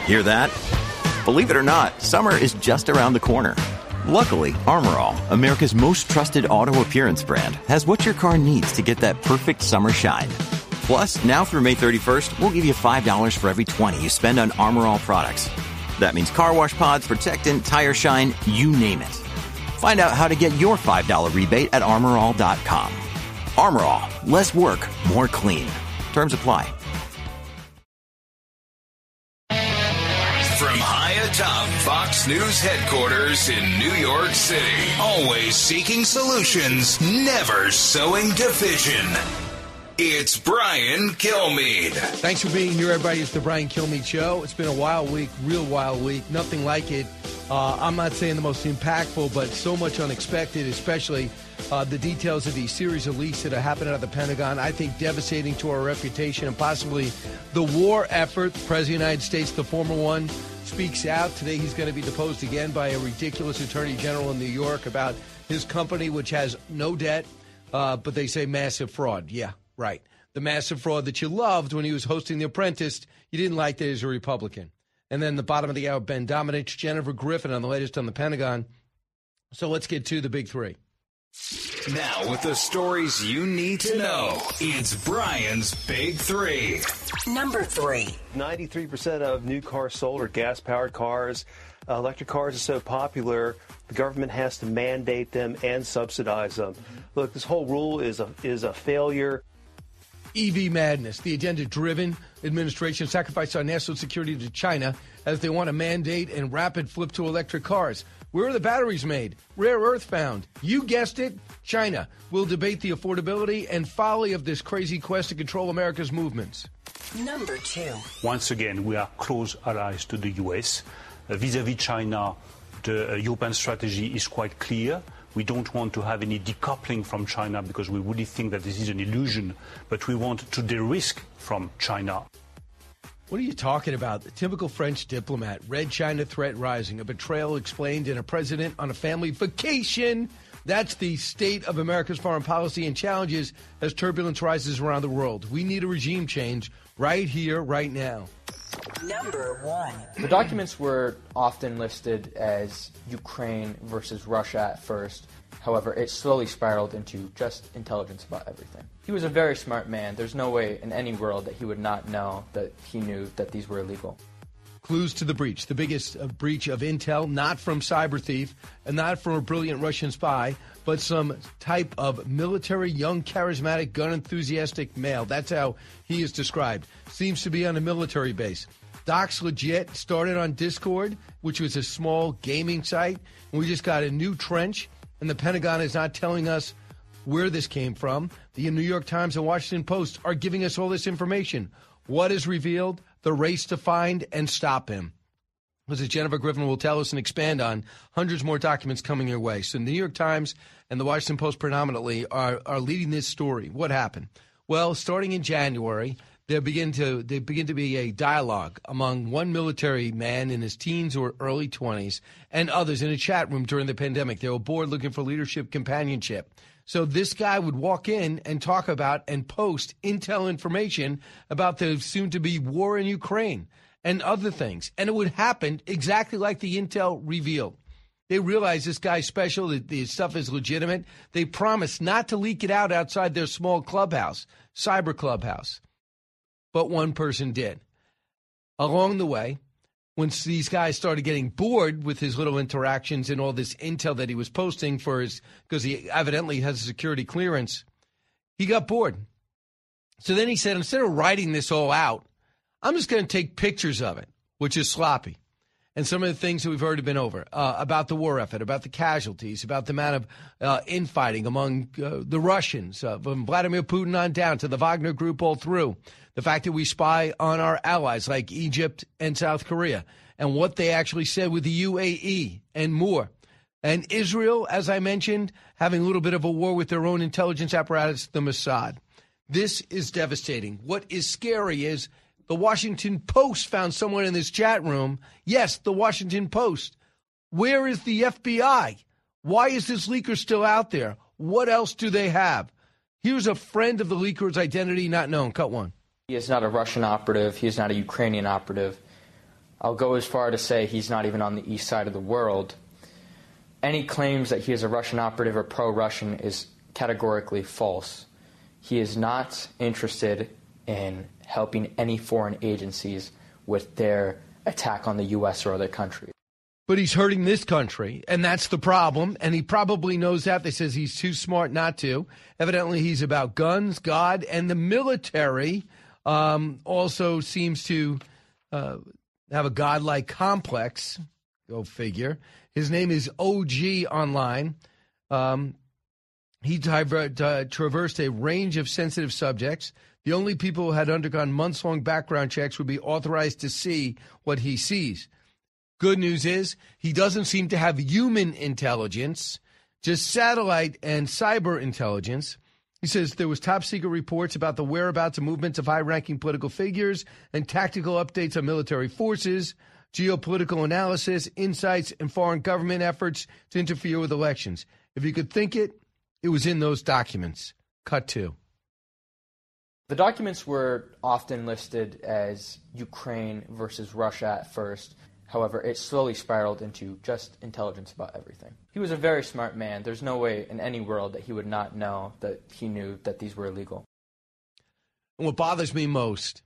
Hear that? Believe it or not, summer is just around the corner. Luckily, Armor All, America's most trusted auto appearance brand, has what your car needs to get that perfect summer shine. Plus, now through May 31st, we'll give you $5 for every $20 you spend on Armor All products. That means car wash pods, protectant, tire shine, you name it. Find out how to get your $5 rebate at armorall.com. Armor All, less work, more clean. Terms apply. From high atop Fox News headquarters in New York City, always seeking solutions, never sowing division. It's Brian Kilmeade. Thanks for being here, everybody. It's the Brian Kilmeade Show. It's been a wild week, real wild week. Nothing like it. I'm not saying the most impactful, but so much unexpected, especially the details of these series of leaks that are happening at the Pentagon. I think devastating to our reputation and possibly the war effort. The President of the United States, the former one, speaks out. Today he's going to be deposed again by a ridiculous attorney general in New York about his company, which has no debt, but they say massive fraud. Yeah, right. The massive fraud that you loved when he was hosting The Apprentice. You didn't like that as a Republican. And then the bottom of the hour, Ben Domenech, Jennifer Griffin on the latest on the Pentagon. So let's get to the big three. Now with the stories you need to know, it's Brian's Big Three. Number 3. 93% of new cars sold are gas-powered cars. Electric cars are so popular, the government has to mandate them and subsidize them. Look, this whole rule is a failure. EV madness. The agenda-driven administration sacrificed our national security to China as they want to mandate and rapid flip to electric cars. Where are the batteries made? Rare earth found. You guessed it, China. We'll debate the affordability and folly of this crazy quest to control America's movements. Number 2. Once again, we are close allies to the U.S. Vis-à-vis China, the European strategy is quite clear. We don't want to have any decoupling from China because we really think that this is an illusion, but we want to de-risk from China. What are you talking about? The typical French diplomat. Red China threat rising. A betrayal explained in a president on a family vacation. That's the state of America's foreign policy and challenges as turbulence rises around the world. We need a regime change right here, right now. Number 1. The documents were often listed as Ukraine versus Russia at first. However, it slowly spiraled into just intelligence about everything. He was a very smart man. There's no way in any world that he would not know that he knew that these were illegal. Clues to the breach. The biggest breach of intel, not from cyber thief and not from a brilliant Russian spy, but some type of military, young, charismatic, gun enthusiastic male. That's how he is described. Seems to be on a military base. Doc's legit. Started on Discord, which was a small gaming site. And we just got a new trench, and the Pentagon is not telling us where this came from. The New York Times and Washington Post are giving us all this information. What is revealed? The race to find and stop him. As Jennifer Griffin will tell us and expand on, hundreds more documents coming your way. So the New York Times and the Washington Post predominantly are leading this story. What happened? Well, starting in January, there begin to be a dialogue among one military man in his teens or early 20s and others in a chat room during the pandemic. They were bored looking for leadership companionship. So this guy would walk in and talk about and post intel information about the soon-to-be war in Ukraine and other things. And it would happen exactly like the intel revealed. They realized this guy's special, that the stuff is legitimate. They promised not to leak it out outside their small clubhouse, cyber clubhouse. But one person did. Along the way, once these guys started getting bored with his little interactions and all this intel that he was posting because he evidently has a security clearance, he got bored. So then he said, instead of writing this all out, I'm just going to take pictures of it, which is sloppy. And some of the things that we've already been over, about the war effort, about the casualties, about the amount of infighting among the Russians, from Vladimir Putin on down to the Wagner Group all through. The fact that we spy on our allies like Egypt and South Korea and what they actually said with the UAE and more. And Israel, as I mentioned, having a little bit of a war with their own intelligence apparatus, the Mossad. This is devastating. What is scary is the Washington Post found someone in this chat room. Yes, the Washington Post. Where is the FBI? Why is this leaker still out there? What else do they have? Here's a friend of the leaker's identity not known. Cut one. He is not a Russian operative. He is not a Ukrainian operative. I'll go as far to say he's not even on the east side of the world. Any claims that he is a Russian operative or pro-Russian is categorically false. He is not interested in helping any foreign agencies with their attack on the U.S. or other countries. But he's hurting this country, and that's the problem, and he probably knows that. They says he's too smart not to. Evidently, he's about guns, God, and the military also seems to have a godlike complex. Go figure. His name is OG Online. He traversed a range of sensitive subjects. The only people who had undergone months-long background checks would be authorized to see what he sees. Good news is he doesn't seem to have human intelligence, just satellite and cyber intelligence. He says there was top-secret reports about the whereabouts and movements of high-ranking political figures and tactical updates on military forces, geopolitical analysis, insights, and foreign government efforts to interfere with elections. If you could think it, it was in those documents. Cut 2. The documents were often listed as Ukraine versus Russia at first. However, it slowly spiraled into just intelligence about everything. He was a very smart man. There's no way in any world that he would not know that he knew that these were illegal. And what bothers me most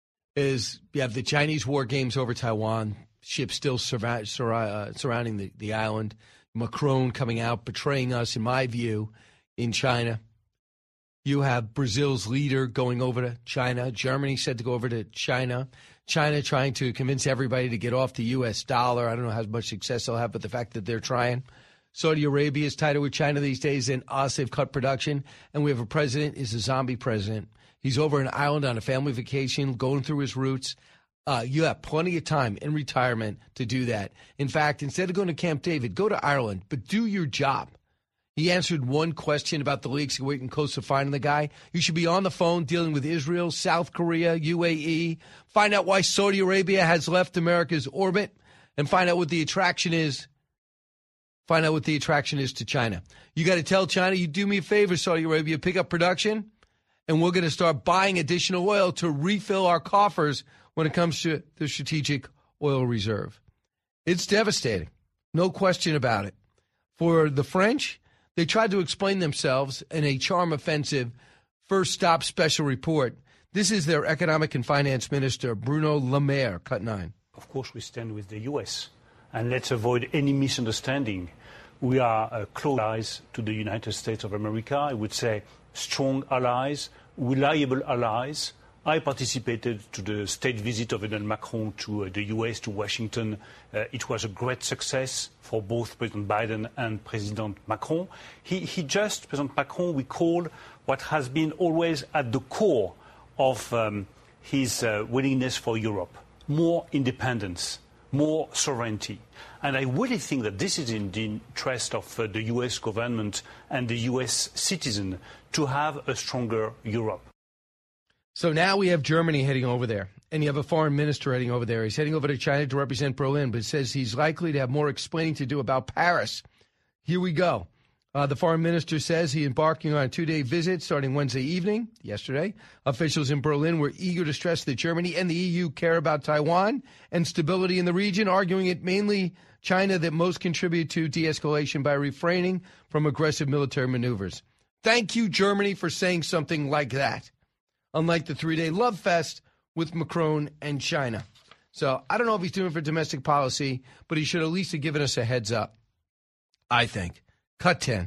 is you have the Chinese war games over Taiwan, ships still surrounding the island, Macron coming out, betraying us, in my view, in China. You have Brazil's leader going over to China. Germany said to go over to China. China trying to convince everybody to get off the U.S. dollar. I don't know how much success they'll have, but the fact that they're trying. Saudi Arabia is tighter with China these days than us. They've cut production. And we have a president, is a zombie president. He's over an island on a family vacation, going through his roots. You have plenty of time in retirement to do that. In fact, instead of going to Camp David, go to Ireland, but do your job. He answered one question about the leaks. You're waiting close to finding the guy. You should be on the phone dealing with Israel, South Korea, UAE. Find out why Saudi Arabia has left America's orbit and find out what the attraction is. Find out what the attraction is to China. You got to tell China, you do me a favor, Saudi Arabia, pick up production, and we're going to start buying additional oil to refill our coffers when it comes to the strategic oil reserve. It's devastating. No question about it. For the French, they tried to explain themselves in a charm offensive first stop special report. This is their economic and finance minister, Bruno Le Maire, cut 9. Of course, we stand with the U.S. And let's avoid any misunderstanding. We are close allies to the United States of America. I would say strong allies, reliable allies. I participated to the state visit of Emmanuel Macron to the U.S., to Washington. It was a great success for both President Biden and President Macron. President Macron, recalled what has been always at the core of his willingness for Europe: more independence, more sovereignty. And I really think that this is in the interest of the U.S. government and the U.S. citizen to have a stronger Europe. So now we have Germany heading over there, and you have a foreign minister heading over there. He's heading over to China to represent Berlin, but says he's likely to have more explaining to do about Paris. Here we go. The foreign minister says he's embarking on a 2-day visit starting Wednesday evening, yesterday. Officials in Berlin were eager to stress that Germany and the EU care about Taiwan and stability in the region, arguing it mainly China that most contribute to de-escalation by refraining from aggressive military maneuvers. Thank you, Germany, for saying something like that. Unlike the 3-day love fest with Macron and China. So I don't know if he's doing it for domestic policy, but he should at least have given us a heads up, I think. Cut 10.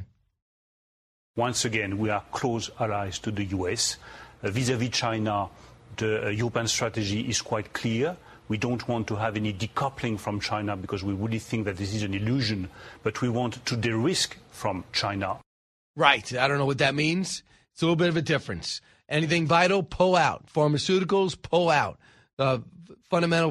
Once again, we are close allies to the U.S. Vis-à-vis China, the European strategy is quite clear. We don't want to have any decoupling from China because we really think that this is an illusion, but we want to de-risk from China. Right. I don't know what that means. It's a little bit of a difference. Anything vital, pull out. Pharmaceuticals, pull out. Fundamental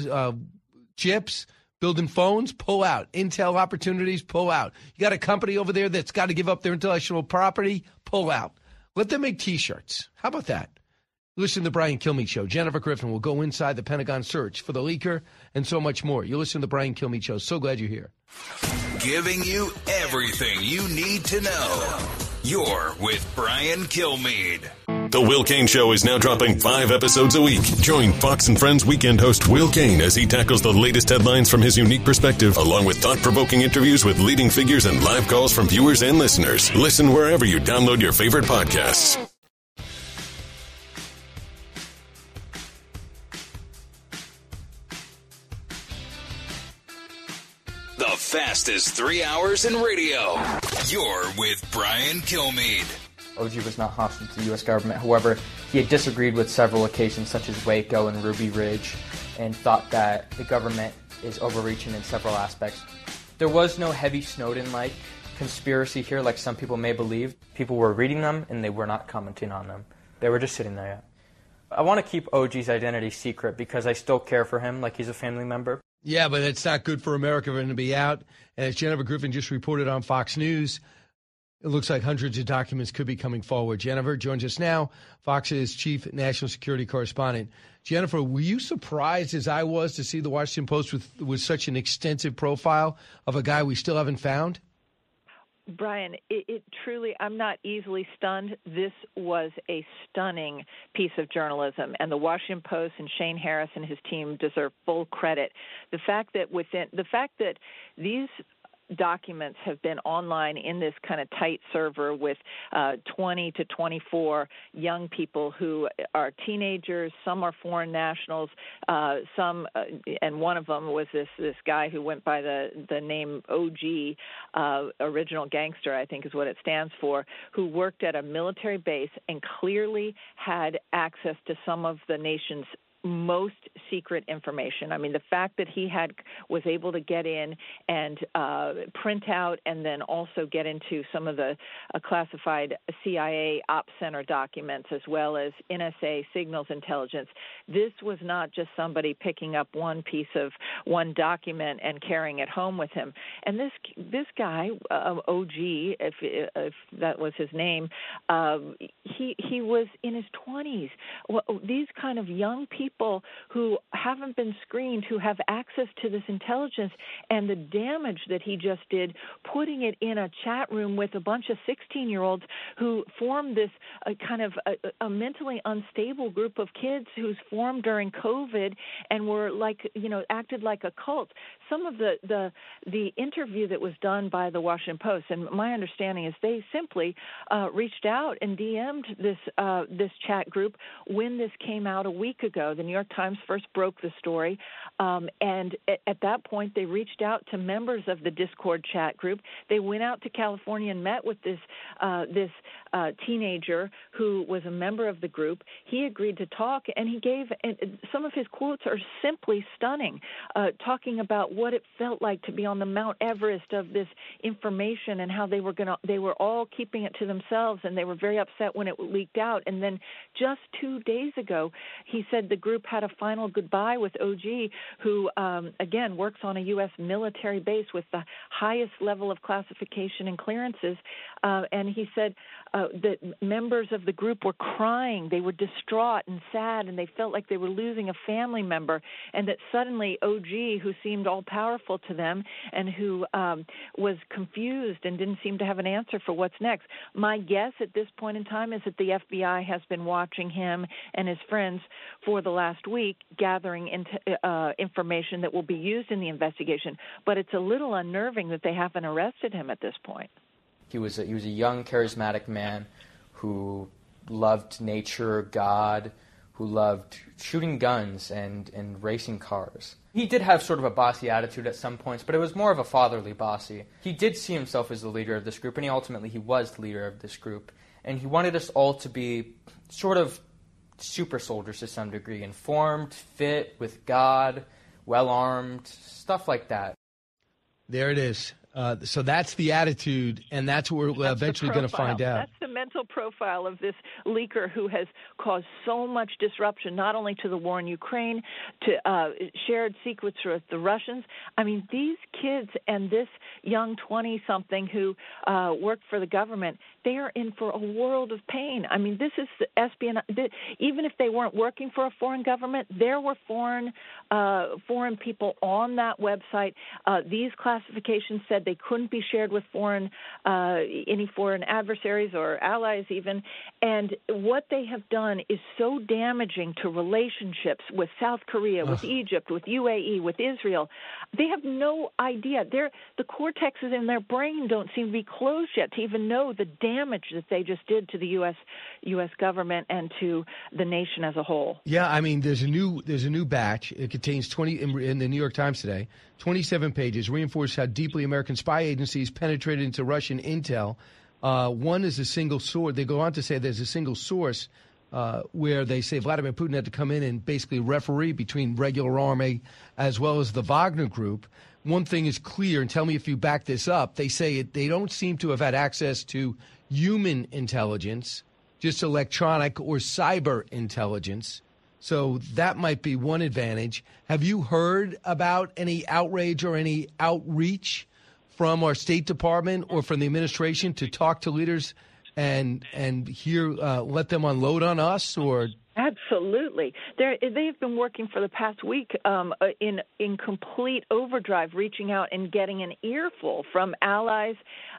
chips, building phones, pull out. Intel opportunities, pull out. You got a company over there that's got to give up their intellectual property, pull out. Let them make T-shirts. How about that? Listen to the Brian Kilmeade Show. Jennifer Griffin will go inside the Pentagon search for the leaker and so much more. You listen to the Brian Kilmeade Show. So glad you're here. Giving you everything you need to know. You're with Brian Kilmeade. The Will Cain Show is now dropping 5 episodes a week. Join Fox and Friends weekend host Will Cain as he tackles the latest headlines from his unique perspective, along with thought-provoking interviews with leading figures and live calls from viewers and listeners. Listen wherever you download your favorite podcasts. The fastest 3 hours in radio. You're with Brian Kilmeade. OG was not hostile to the U.S. government. However, he had disagreed with several occasions, such as Waco and Ruby Ridge, and thought that the government is overreaching in several aspects. There was no heavy Snowden-like conspiracy here, like some people may believe. People were reading them, and they were not commenting on them. They were just sitting there. I want to keep OG's identity secret because I still care for him like he's a family member. Yeah, but it's not good for America for him to be out. And as Jennifer Griffin just reported on Fox News, it looks like hundreds of documents could be coming forward. Jennifer joins us now, Fox's chief national security correspondent. Jennifer, were you surprised, as I was, to see the Washington Post with such an extensive profile of a guy we still haven't found? Brian, it truly, I'm not easily stunned. This was a stunning piece of journalism, and the Washington Post and Shane Harris and his team deserve full credit. The fact that these documents have been online in this kind of tight server with 20 to 24 young people who are teenagers. Some are foreign nationals. Some, and one of them was this guy who went by the name OG, Original Gangster, I think is what it stands for, who worked at a military base and clearly had access to some of the nation's most secret information. I mean, the fact that he was able to get in and print out and then also get into some of the classified CIA Ops Center documents as well as NSA signals intelligence. This was not just somebody picking up one document and carrying it home with him. And this guy, OG, if that was his name, he was in his 20s. Well, these kind of young people who haven't been screened, who have access to this intelligence, and the damage that he just did, putting it in a chat room with a bunch of 16-year-olds who formed this kind of a mentally unstable group of kids who's formed during COVID and were acted like a cult. Some of the interview that was done by the Washington Post, and my understanding is they simply reached out and DM'd this chat group when this came out a week ago. The New York Times first broke the story, and at that point they reached out to members of the Discord chat group. They went out to California and met with this teenager who was a member of the group. He agreed to talk, and he gave some of his quotes are simply stunning, talking about what it felt like to be on the Mount Everest of this information and how they were all keeping it to themselves, and they were very upset when it leaked out. And then just 2 days ago, he said the group had a final goodbye with OG, who, again, works on a U.S. military base with the highest level of classification and clearances. And he said that members of the group were crying. They were distraught and sad, and they felt like they were losing a family member, and that suddenly OG, who seemed all-powerful to them and who was confused and didn't seem to have an answer for what's next. My guess at this point in time is that the FBI has been watching him and his friends for the last week, gathering information that will be used in the investigation. But it's a little unnerving that they haven't arrested him at this point. He was a young, charismatic man who loved nature, God, who loved shooting guns and racing cars. He did have sort of a bossy attitude at some points, but it was more of a fatherly bossy. He did see himself as the leader of this group, and he was the leader of this group. And he wanted us all to be sort of super soldiers to some degree, informed, fit, with God, well-armed, stuff like that. There it is. So that's the attitude, and that's what we're eventually going to find out. That's the mental profile of this leaker who has caused so much disruption, not only to the war in Ukraine, to shared secrets with the Russians. I mean, these kids and this young 20-something who worked for the government, they are in for a world of pain. I mean, this is espionage. Even if they weren't working for a foreign government, there were foreign people on that website. These classifications said they couldn't be shared with any foreign adversaries or allies even. And what they have done is so damaging to relationships with South Korea, with Egypt, with UAE, with Israel. They have no idea. The cortexes in their brain don't seem to be closed yet to even know the damage that they just did to the U.S. government and to the nation as a whole. Yeah, I mean, there's a new batch. It contains 20 in the New York Times today. 27 pages reinforce how deeply American spy agencies penetrated into Russian intel. One is a single source. They go on to say there's a single source where they say Vladimir Putin had to come in and basically referee between regular army as well as the Wagner Group. One thing is clear, and tell me if you back this up. They say they don't seem to have had access to human intelligence, just electronic or cyber intelligence. So that might be one advantage. Have you heard about any outrage or any outreach from our State Department or from the administration to talk to leaders and hear let them unload on us? Or Absolutely. They've been working for the past week in complete overdrive, reaching out and getting an earful from allies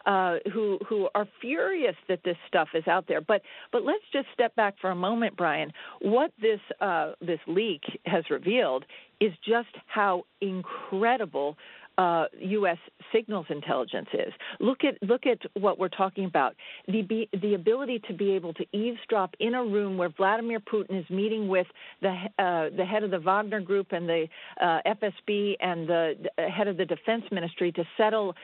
who are furious that this stuff is out there. But let's just step back for a moment, Brian. What this leak has revealed is just how incredible U.S. signals intelligence is. Look at what we're talking about. The ability to be able to eavesdrop in a room where Vladimir Putin is meeting with the head of the Wagner Group and the FSB and the head of the Defense Ministry to settle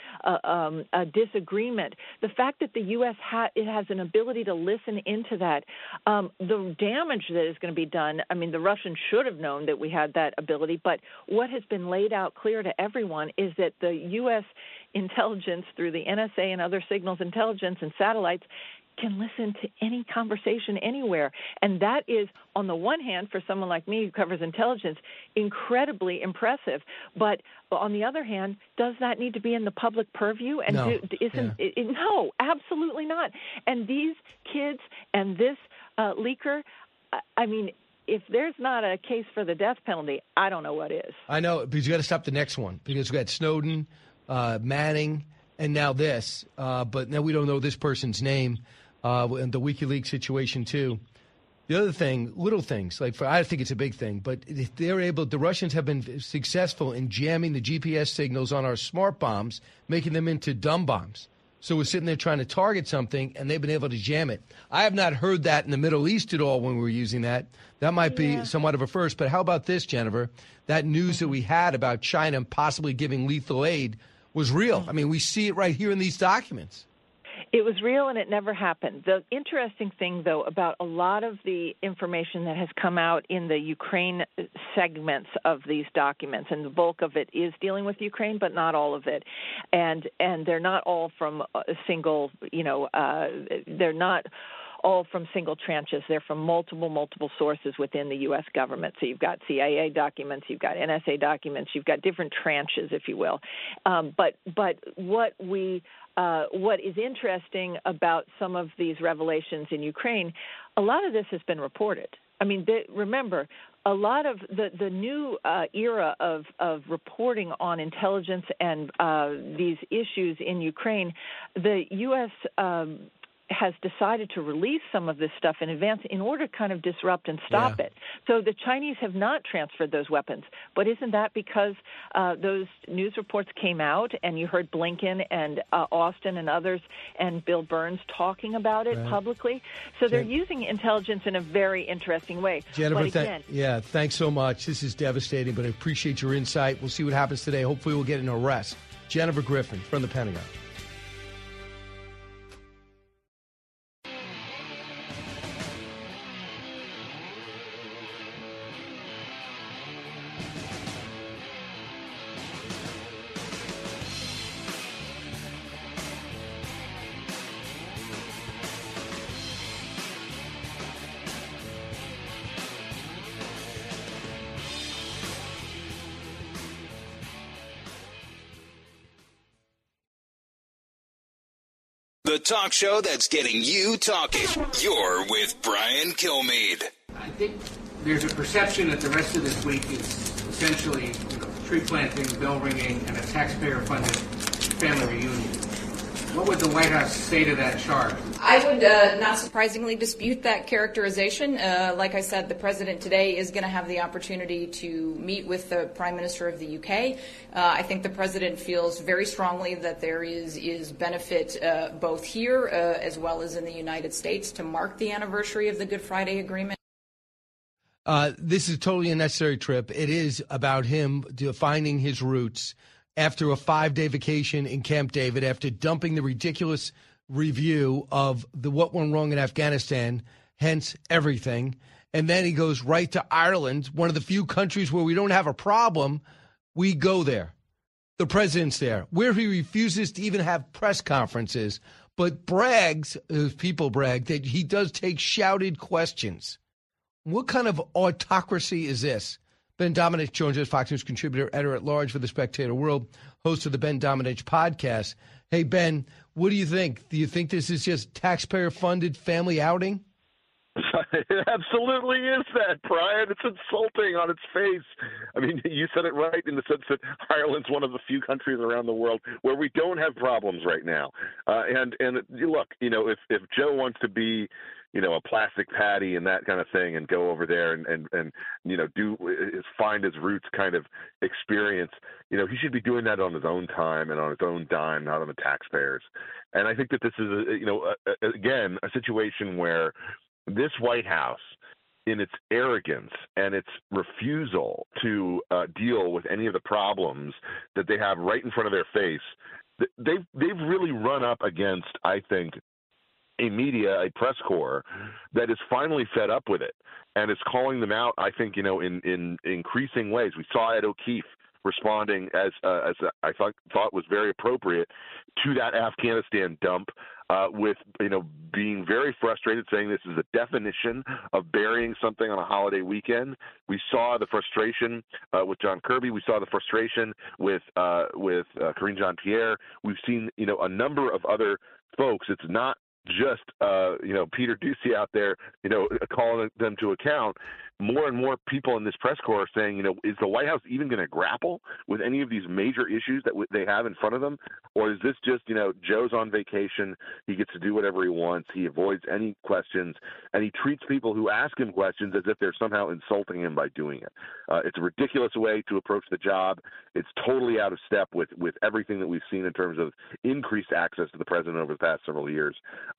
a disagreement. The fact that the U.S. has an ability to listen into that, the damage that is going to be done. I mean, the Russians should have known that we had that ability, but what has been laid out clear to everyone is that the U.S. intelligence through the NSA and other signals intelligence and satellites can listen to any conversation anywhere. And that is, on the one hand, for someone like me who covers intelligence, incredibly impressive. But on the other hand, does that need to be in the public purview? And no. No, absolutely not. And these kids and this leaker, I mean, if there's not a case for the death penalty, I don't know what is. I know, because you got to stop the next one, because we got Snowden, Manning, and now this. But now we don't know this person's name, and the WikiLeaks situation too. The other thing, little things, I think it's a big thing, but the Russians have been successful in jamming the GPS signals on our smart bombs, making them into dumb bombs. So we're sitting there trying to target something, and they've been able to jam it. I have not heard that in the Middle East at all when we were using that. That might be somewhat of a first. But how about this, Jennifer? That news that we had about China possibly giving lethal aid was real. I mean, we see it right here in these documents. It was real, and it never happened. The interesting thing, though, about a lot of the information that has come out in the Ukraine segments of these documents, and the bulk of it is dealing with Ukraine, but not all of it. And they're not all from a single, they're not all from single tranches. They're from multiple sources within the U.S. government. So you've got CIA documents, you've got NSA documents, you've got different tranches, if you will. But what is interesting about some of these revelations in Ukraine, a lot of this has been reported. I mean, remember, a lot of the new era of reporting on intelligence and these issues in Ukraine, the U.S. has decided to release some of this stuff in advance in order to kind of disrupt and stop it. So the Chinese have not transferred those weapons. But isn't that because those news reports came out and you heard Blinken and Austin and others and Bill Burns talking about it publicly? So they're using intelligence in a very interesting way. Jennifer, thanks so much. This is devastating, but I appreciate your insight. We'll see what happens today. Hopefully we'll get an arrest. Jennifer Griffin from the Pentagon. The talk show that's getting you talking. You're with Brian Kilmeade. I think there's a perception that the rest of this week is essentially tree planting, bell ringing, and a taxpayer-funded family reunion. What would the White House say to that charge? I would not surprisingly dispute that characterization. Like I said, the president today is going to have the opportunity to meet with the Prime Minister of the UK. I think the president feels very strongly that there is benefit both here as well as in the United States to mark the anniversary of the Good Friday Agreement. This is totally a necessary trip. It is about him finding his roots after a 5-day vacation in Camp David, after dumping the ridiculous review of what went wrong in Afghanistan, hence everything. And then he goes right to Ireland, one of the few countries where we don't have a problem. We go there. The president's there, where he refuses to even have press conferences, but brags, people brag, that he does take shouted questions. What kind of autocracy is this? Ben Domenech joins us, Fox News contributor, editor-at-large for The Spectator World, host of the Ben Domenech podcast. Hey, Ben, what do you think? Do you think this is just taxpayer-funded family outing? It absolutely is that, Brian. It's insulting on its face. I mean, you said it right in the sense that Ireland's one of the few countries around the world where we don't have problems right now. And look, if Joe wants to be a plastic patty and that kind of thing and go over there and find his roots kind of experience, he should be doing that on his own time and on his own dime, not on the taxpayers. And I think that this is, again, a situation where this White House, in its arrogance and its refusal to deal with any of the problems that they have right in front of their face, they've really run up against, I think, a press corps that is finally fed up with it and is calling them out, I think, in increasing ways. We saw Ed O'Keefe responding as I thought was very appropriate to that Afghanistan dump with, being very frustrated, saying this is the definition of burying something on a holiday weekend. We saw the frustration with John Kirby. We saw the frustration with Karine Jean-Pierre. We've seen, a number of other folks. It's not just, Peter Doocy out there, calling them to account. More and more people in this press corps are saying, is the White House even going to grapple with any of these major issues that they have in front of them? Or is this just, Joe's on vacation, he gets to do whatever he wants, he avoids any questions, and he treats people who ask him questions as if they're somehow insulting him by doing it. It's a ridiculous way to approach the job. It's totally out of step with everything that we've seen in terms of increased access to the president over the past several years.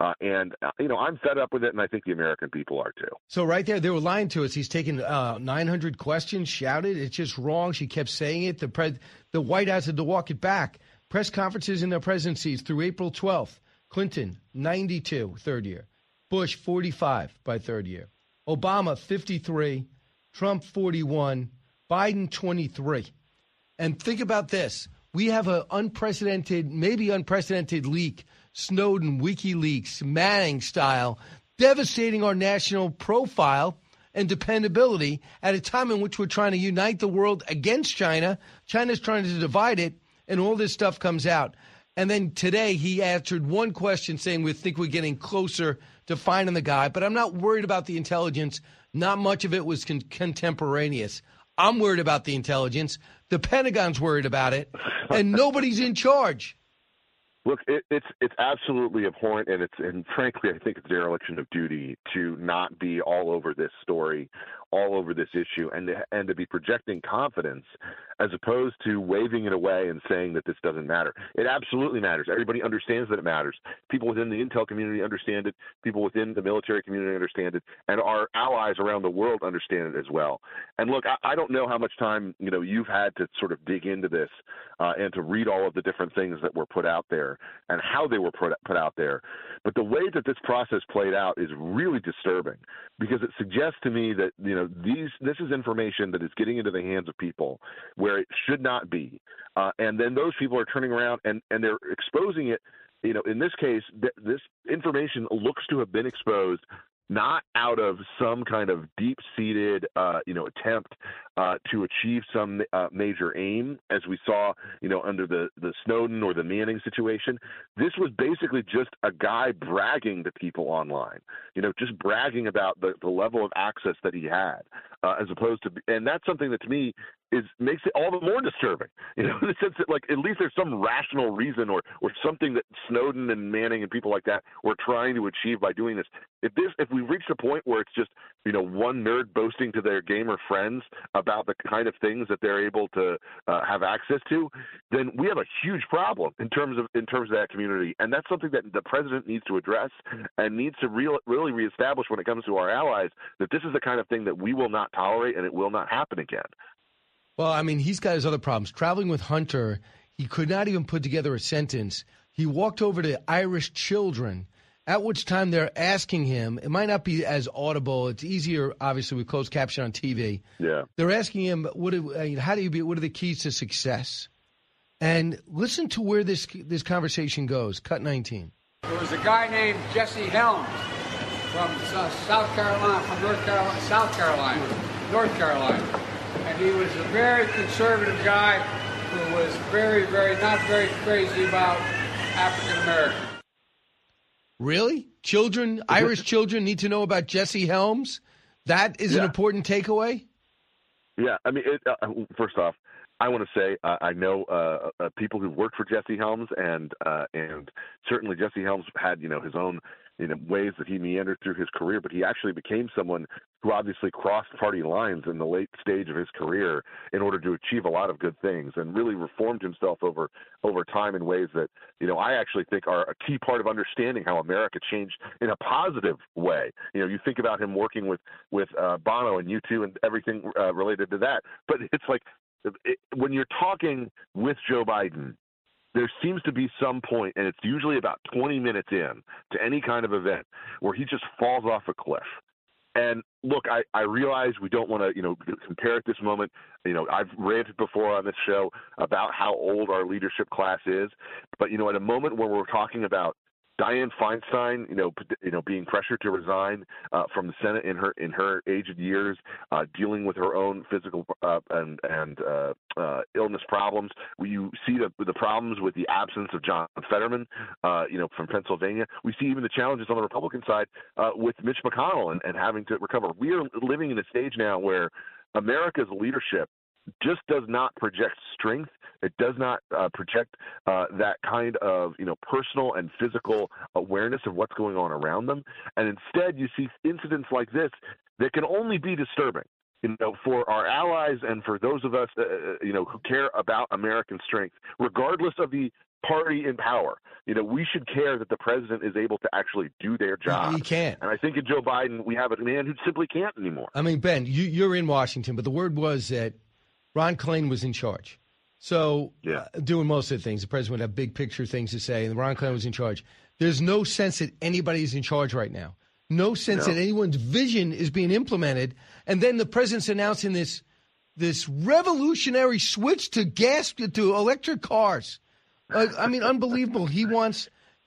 I'm fed up with it, and I think the American people are too. So right there, they were lying to us. He's taken 900 questions, shouted. It's just wrong. She kept saying it. The White House had to walk it back. Press conferences in their presidencies through April 12th. Clinton, 92, third year. Bush, 45 by third year. Obama, 53. Trump, 41. Biden, 23. And think about this. We have an maybe unprecedented leak, Snowden, WikiLeaks, Manning style, devastating our national profile and dependability at a time in which we're trying to unite the world against China. China's trying to divide it, and all this stuff comes out. And then today he answered one question saying we think we're getting closer to finding the guy, but I'm not worried about the intelligence. Not much of it was contemporaneous. I'm worried about the intelligence. The Pentagon's worried about it, and nobody's in charge. Look, it's absolutely abhorrent, and frankly, I think it's dereliction of duty to not be all over this story, all over this issue, and to be projecting confidence as opposed to waving it away and saying that this doesn't matter. It absolutely matters. Everybody understands that it matters. People within the intel community understand it. People within the military community understand it, and our allies around the world understand it as well. And look, I don't know how much time you've had to sort of dig into this and to read all of the different things that were put out there and how they were put out there. But the way that this process played out is really disturbing because it suggests to me that, this is information that is getting into the hands of people where it should not be. And then those people are turning around and they're exposing it. In this case, this information looks to have been exposed not out of some kind of deep-seated, attempt to achieve some major aim, as we saw, under the Snowden or the Manning situation. This was basically just a guy bragging to people online, just bragging about the level of access that he had, as opposed to, and that's something that to me makes it all the more disturbing, in the sense that, like, at least there's some rational reason or something that Snowden and Manning and people like that were trying to achieve by doing this. If we've reached a point where it's just, one nerd boasting to their gamer friends about the kind of things that they're able to have access to, then we have a huge problem in terms of that community. And that's something that the president needs to address and needs to really reestablish when it comes to our allies, that this is the kind of thing that we will not tolerate and it will not happen again. Well, I mean, he's got his other problems. Traveling with Hunter, he could not even put together a sentence. He walked over to Irish children, at which time they're asking him, it might not be as audible. It's easier, obviously, with closed caption on TV. Yeah. They're asking him, what are the keys to success? And listen to where this conversation goes. Cut 19. There was a guy named Jesse Helms from South Carolina, North Carolina. And he was a very conservative guy who was not very crazy about African Americans. Really? Irish children need to know about Jesse Helms? That is an important takeaway? Yeah, I mean, first off, I want to say I know people who've worked for Jesse Helms, and certainly Jesse Helms had, his own ways that he meandered through his career, but he actually became someone who obviously crossed party lines in the late stage of his career in order to achieve a lot of good things, and really reformed himself over time in ways that, I actually think are a key part of understanding how America changed in a positive way. You think about him working with Bono and U2 and everything related to that, but it's like when you're talking with Joe Biden, there seems to be some point, and it's usually about 20 minutes in to any kind of event, where he just falls off a cliff. And look, I realize we don't want to, compare at this moment. I've ranted before on this show about how old our leadership class is. But, at a moment where we're talking about Dianne Feinstein, being pressured to resign from the Senate in her aged years, dealing with her own physical and illness problems. You see the problems with the absence of John Fetterman, from Pennsylvania. We see even the challenges on the Republican side with Mitch McConnell and having to recover. We are living in a stage now where America's leadership just does not project strength. It does not project that kind of, personal and physical awareness of what's going on around them. And instead, you see incidents like this that can only be disturbing, for our allies and for those of us, who care about American strength, regardless of the party in power. We should care that the president is able to actually do their job. He can't. And I think in Joe Biden, we have a man who simply can't anymore. I mean, Ben, you're in Washington, but the word was that Ron Klain was in charge. So doing most of the things, the president would have big picture things to say, and Ron Klain was in charge. There's no sense that anybody's in charge right now. No sense that anyone's vision is being implemented. And then the president's announcing this revolutionary switch to electric cars. I mean, unbelievable. He wants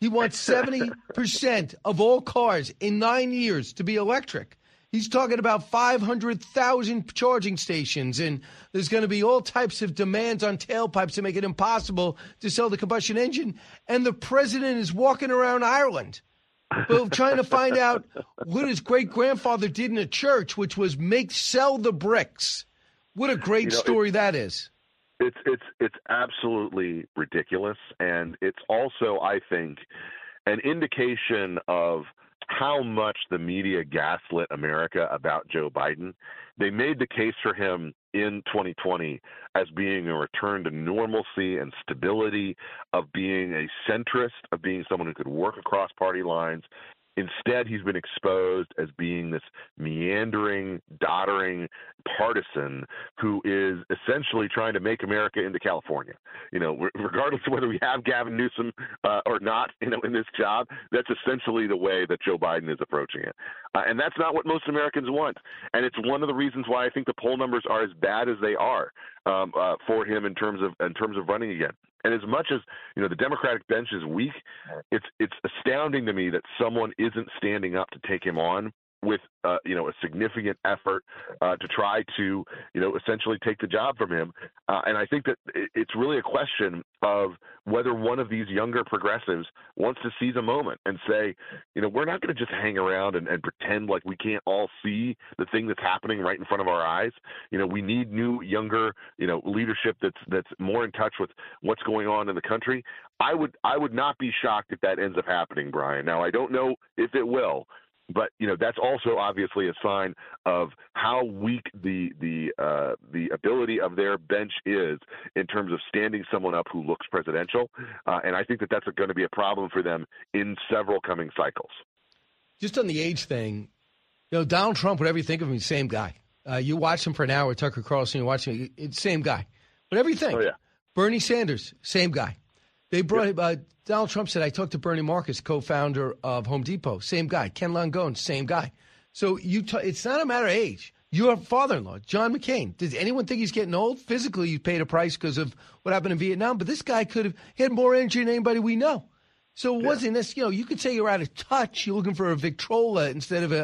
70% of all cars in 9 years to be electric. He's talking about 500,000 charging stations, and there's going to be all types of demands on tailpipes to make it impossible to sell the combustion engine. And the president is walking around Ireland trying to find out what his great-grandfather did in a church, which was sell the bricks. What a great story that is. It's absolutely ridiculous, and it's also, I think, an indication of how much the media gaslit America about Joe Biden. They made the case for him in 2020 as being a return to normalcy and stability, of being a centrist, of being someone who could work across party lines. Instead, he's been exposed as being this meandering, doddering partisan who is essentially trying to make America into California. Regardless of whether we have Gavin Newsom or not, in this job, that's essentially the way that Joe Biden is approaching it. And that's not what most Americans want. And it's one of the reasons why I think the poll numbers are as bad as they are for him in terms of running again. And as much as the Democratic bench is weak, it's astounding to me that someone isn't standing up to take him on with a significant effort to try to essentially take the job from him. And I think that it's really a question of whether one of these younger progressives wants to seize a moment and say, we're not going to just hang around and pretend like we can't all see the thing that's happening right in front of our eyes. We need new, younger, leadership that's more in touch with what's going on in the country. I would not be shocked if that ends up happening, Brian. Now, I don't know if it will, but that's also obviously a sign of how weak the ability of their bench is in terms of standing someone up who looks presidential, and I think that that's going to be a problem for them in several coming cycles. Just on the age thing, Donald Trump, whatever you think of him, same guy. You watch him for an hour, Tucker Carlson, you watch him, it's same guy. Whatever you think. Oh, yeah. Bernie Sanders, same guy. They brought Donald Trump said, I talked to Bernie Marcus, co-founder of Home Depot, same guy. Ken Langone, same guy. So it's not a matter of age. Your father-in-law, John McCain, does anyone think he's getting old? Physically, he paid a price because of what happened in Vietnam, but this guy had more energy than anybody we know. So it wasn't this, you could say you're out of touch. You're looking for a Victrola instead of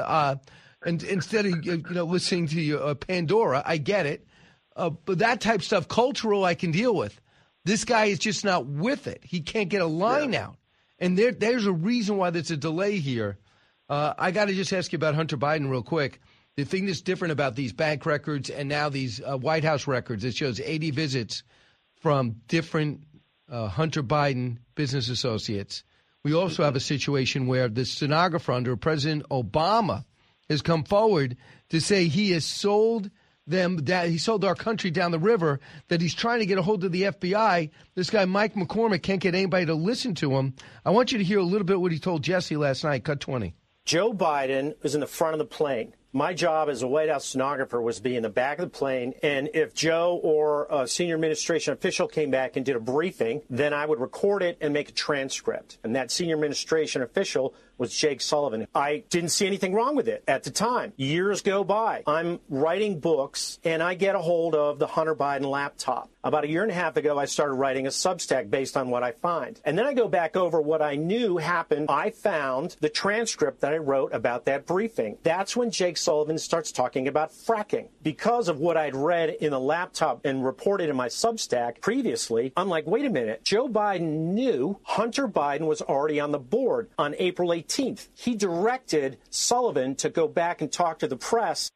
listening to your Pandora. I get it. But that type of stuff, cultural, I can deal with. This guy is just not with it. He can't get a line out. And there's a reason why there's a delay here. I got to just ask you about Hunter Biden real quick. The thing that's different about these bank records and now these White House records, it shows 80 visits from different Hunter Biden business associates. We also have a situation where the stenographer under President Obama has come forward to say he has sold he sold our country down the river, that he's trying to get a hold of the FBI. This guy, Mike McCormick, can't get anybody to listen to him. I want you to hear a little bit what he told Jesse last night, cut 20. Joe Biden was in the front of the plane. My job as a White House stenographer was to be in the back of the plane, and if Joe or a senior administration official came back and did a briefing, then I would record it and make a transcript. And that senior administration official was Jake Sullivan. I didn't see anything wrong with it at the time. Years go by. I'm writing books, and I get a hold of the Hunter Biden laptop. About a year and a half ago, I started writing a Substack based on what I find. And then I go back over what I knew happened. I found the transcript that I wrote about that briefing. That's when Jake Sullivan starts talking about fracking. Because of what I'd read in the laptop and reported in my Substack previously, I'm like, wait a minute. Joe Biden knew Hunter Biden was already on the board on April 18th. He directed Sullivan to go back and talk to the press.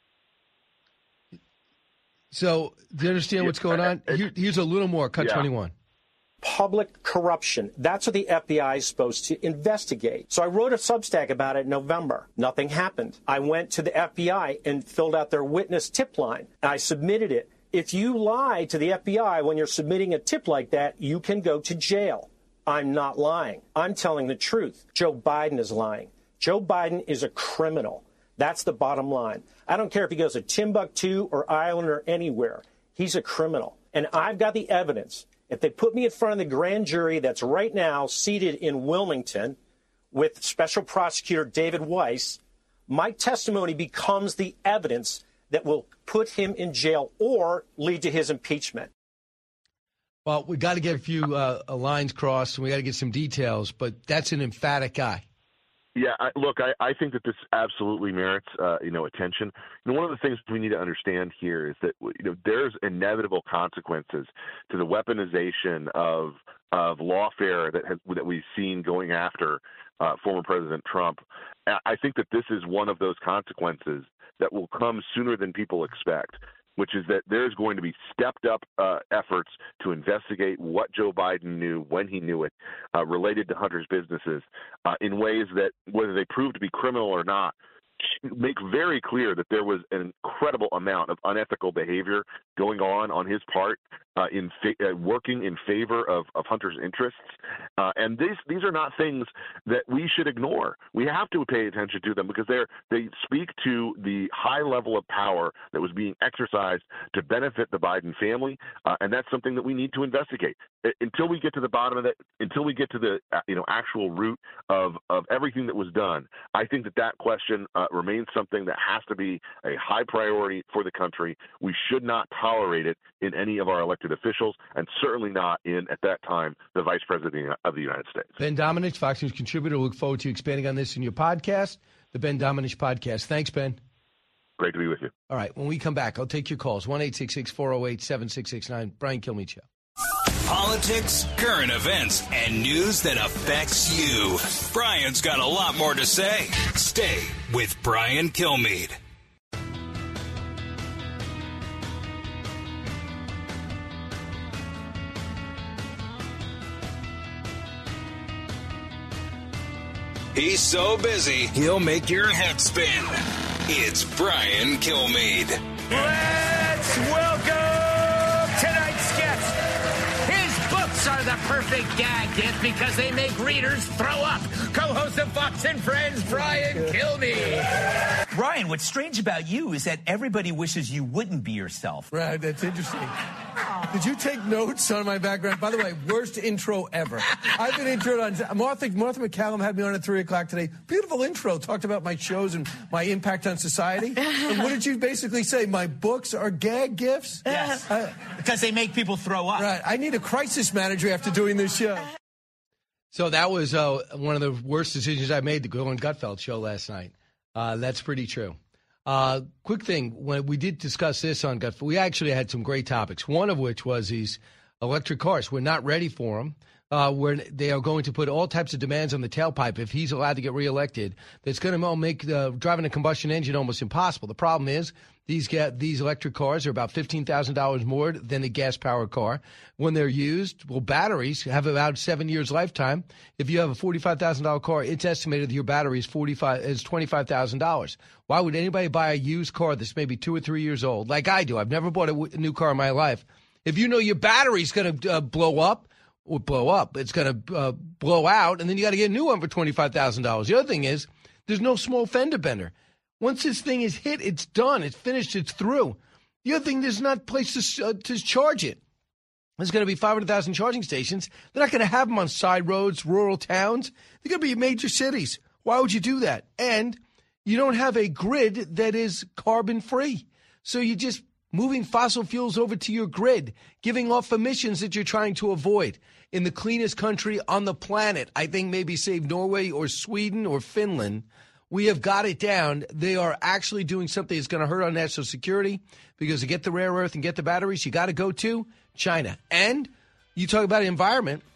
So, do you understand what's going on? Here's a little more, cut 21. Public corruption. That's what the FBI is supposed to investigate. So I wrote a Substack about it in November. Nothing happened. I went to the FBI and filled out their witness tip line. I submitted it. If you lie to the FBI when you're submitting a tip like that, you can go to jail. I'm not lying. I'm telling the truth. Joe Biden is lying. Joe Biden is a criminal. That's the bottom line. I don't care if he goes to Timbuktu or Ireland or anywhere. He's a criminal. And I've got the evidence. If they put me in front of the grand jury that's right now seated in Wilmington with Special Prosecutor David Weiss, my testimony becomes the evidence that will put him in jail or lead to his impeachment. Well, we got to get a few lines crossed, and we got to get some details, but that's an emphatic guy. Yeah, I think that this absolutely merits, attention. One of the things we need to understand here is that, there's inevitable consequences to the weaponization of lawfare that we've seen going after former President Trump. I think that this is one of those consequences that will come sooner than people expect, which is that there's going to be stepped-up efforts to investigate what Joe Biden knew, when he knew it, related to Hunter's businesses, in ways that, whether they prove to be criminal or not, make very clear that there was an incredible amount of unethical behavior going on his part working in favor of Hunter's interests. And these are not things that we should ignore. We have to pay attention to them because they speak to the high level of power that was being exercised to benefit the Biden family, and that's something that we need to investigate. Until we get to the bottom of it, until we get to the actual root of everything that was done, I think that question remains something that has to be a high priority for the country. We should not tolerate it in any of our elected officials, and certainly not in, at that time, the Vice President of the United States. Ben Domenech, Fox News contributor. Look forward to expanding on this in your podcast. the Ben Domenech Podcast. Thanks, Ben. Great to be with you. All right, when we come back, I'll take your calls. 1-866-408-7669. Brian Kilmeade Show. Politics, current events, and news that affects you. Brian's got a lot more to say. Stay with Brian Kilmeade. He's so busy, he'll make your head spin. It's Brian Kilmeade. Let's welcome tonight's guest. His books are the perfect gag gift because they make readers throw up. Co-host of Fox and Friends, Brian Kilmeade. Brian, what's strange about you is that everybody wishes you wouldn't be yourself. Right, that's interesting. Did you take notes on my background? By the way, worst intro ever. I've been introed on. Martha McCallum had me on at 3 o'clock today. Beautiful intro. Talked about my shows and my impact on society. And what did you basically say? My books are gag gifts? Yes. Because they make people throw up. Right. I need a crisis manager after doing this show. So that was one of the worst decisions I made to go on Gutfeld show last night. That's pretty true. Quick thing, when we did discuss this on Gutfeld, we actually had some great topics, one of which was these electric cars. We're not ready for them. Where they are going to put all types of demands on the tailpipe if he's allowed to get reelected. That's going to make driving a combustion engine almost impossible. The problem is these electric cars are about $15,000 more than a gas-powered car. When they're used, well, batteries have about 7 years lifetime. If you have a $45,000 car, it's estimated that your battery is $25,000. Why would anybody buy a used car that's maybe 2 or 3 years old, like I do? I've never bought a new car in my life. If you know your battery's going to blow up, it's going to blow out, and then you got to get a new one for $25,000. The other thing is there's no small fender bender. Once this thing is hit, it's done. It's finished. It's through. The other thing, there's not a place to charge it. There's going to be 500,000 charging stations. They're not going to have them on side roads, rural towns. They're going to be in major cities. Why would you do that? And you don't have a grid that is carbon-free. So you're just moving fossil fuels over to your grid, giving off emissions that you're trying to avoid. In the cleanest country on the planet, I think maybe save Norway or Sweden or Finland, we have got it down. They are actually doing something that's going to hurt our national security because to get the rare earth and get the batteries, you got to go to China. And you talk about environment.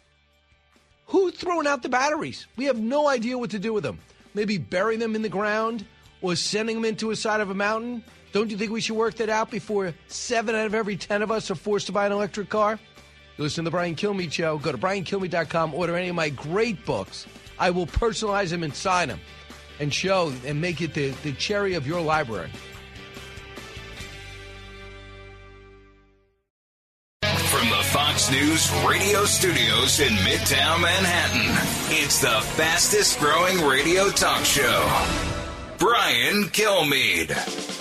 Who's throwing out the batteries? We have no idea what to do with them. Maybe bury them in the ground or sending them into a side of a mountain. Don't you think we should work that out before 7 out of every 10 of us are forced to buy an electric car? You listen to the Brian Kilmeade Show. Go to BrianKilmeade.com. Order any of my great books. I will personalize them and sign them and show and make it the cherry of your library. From the Fox News radio studios in Midtown Manhattan, it's the fastest growing radio talk show. Brian Kilmeade.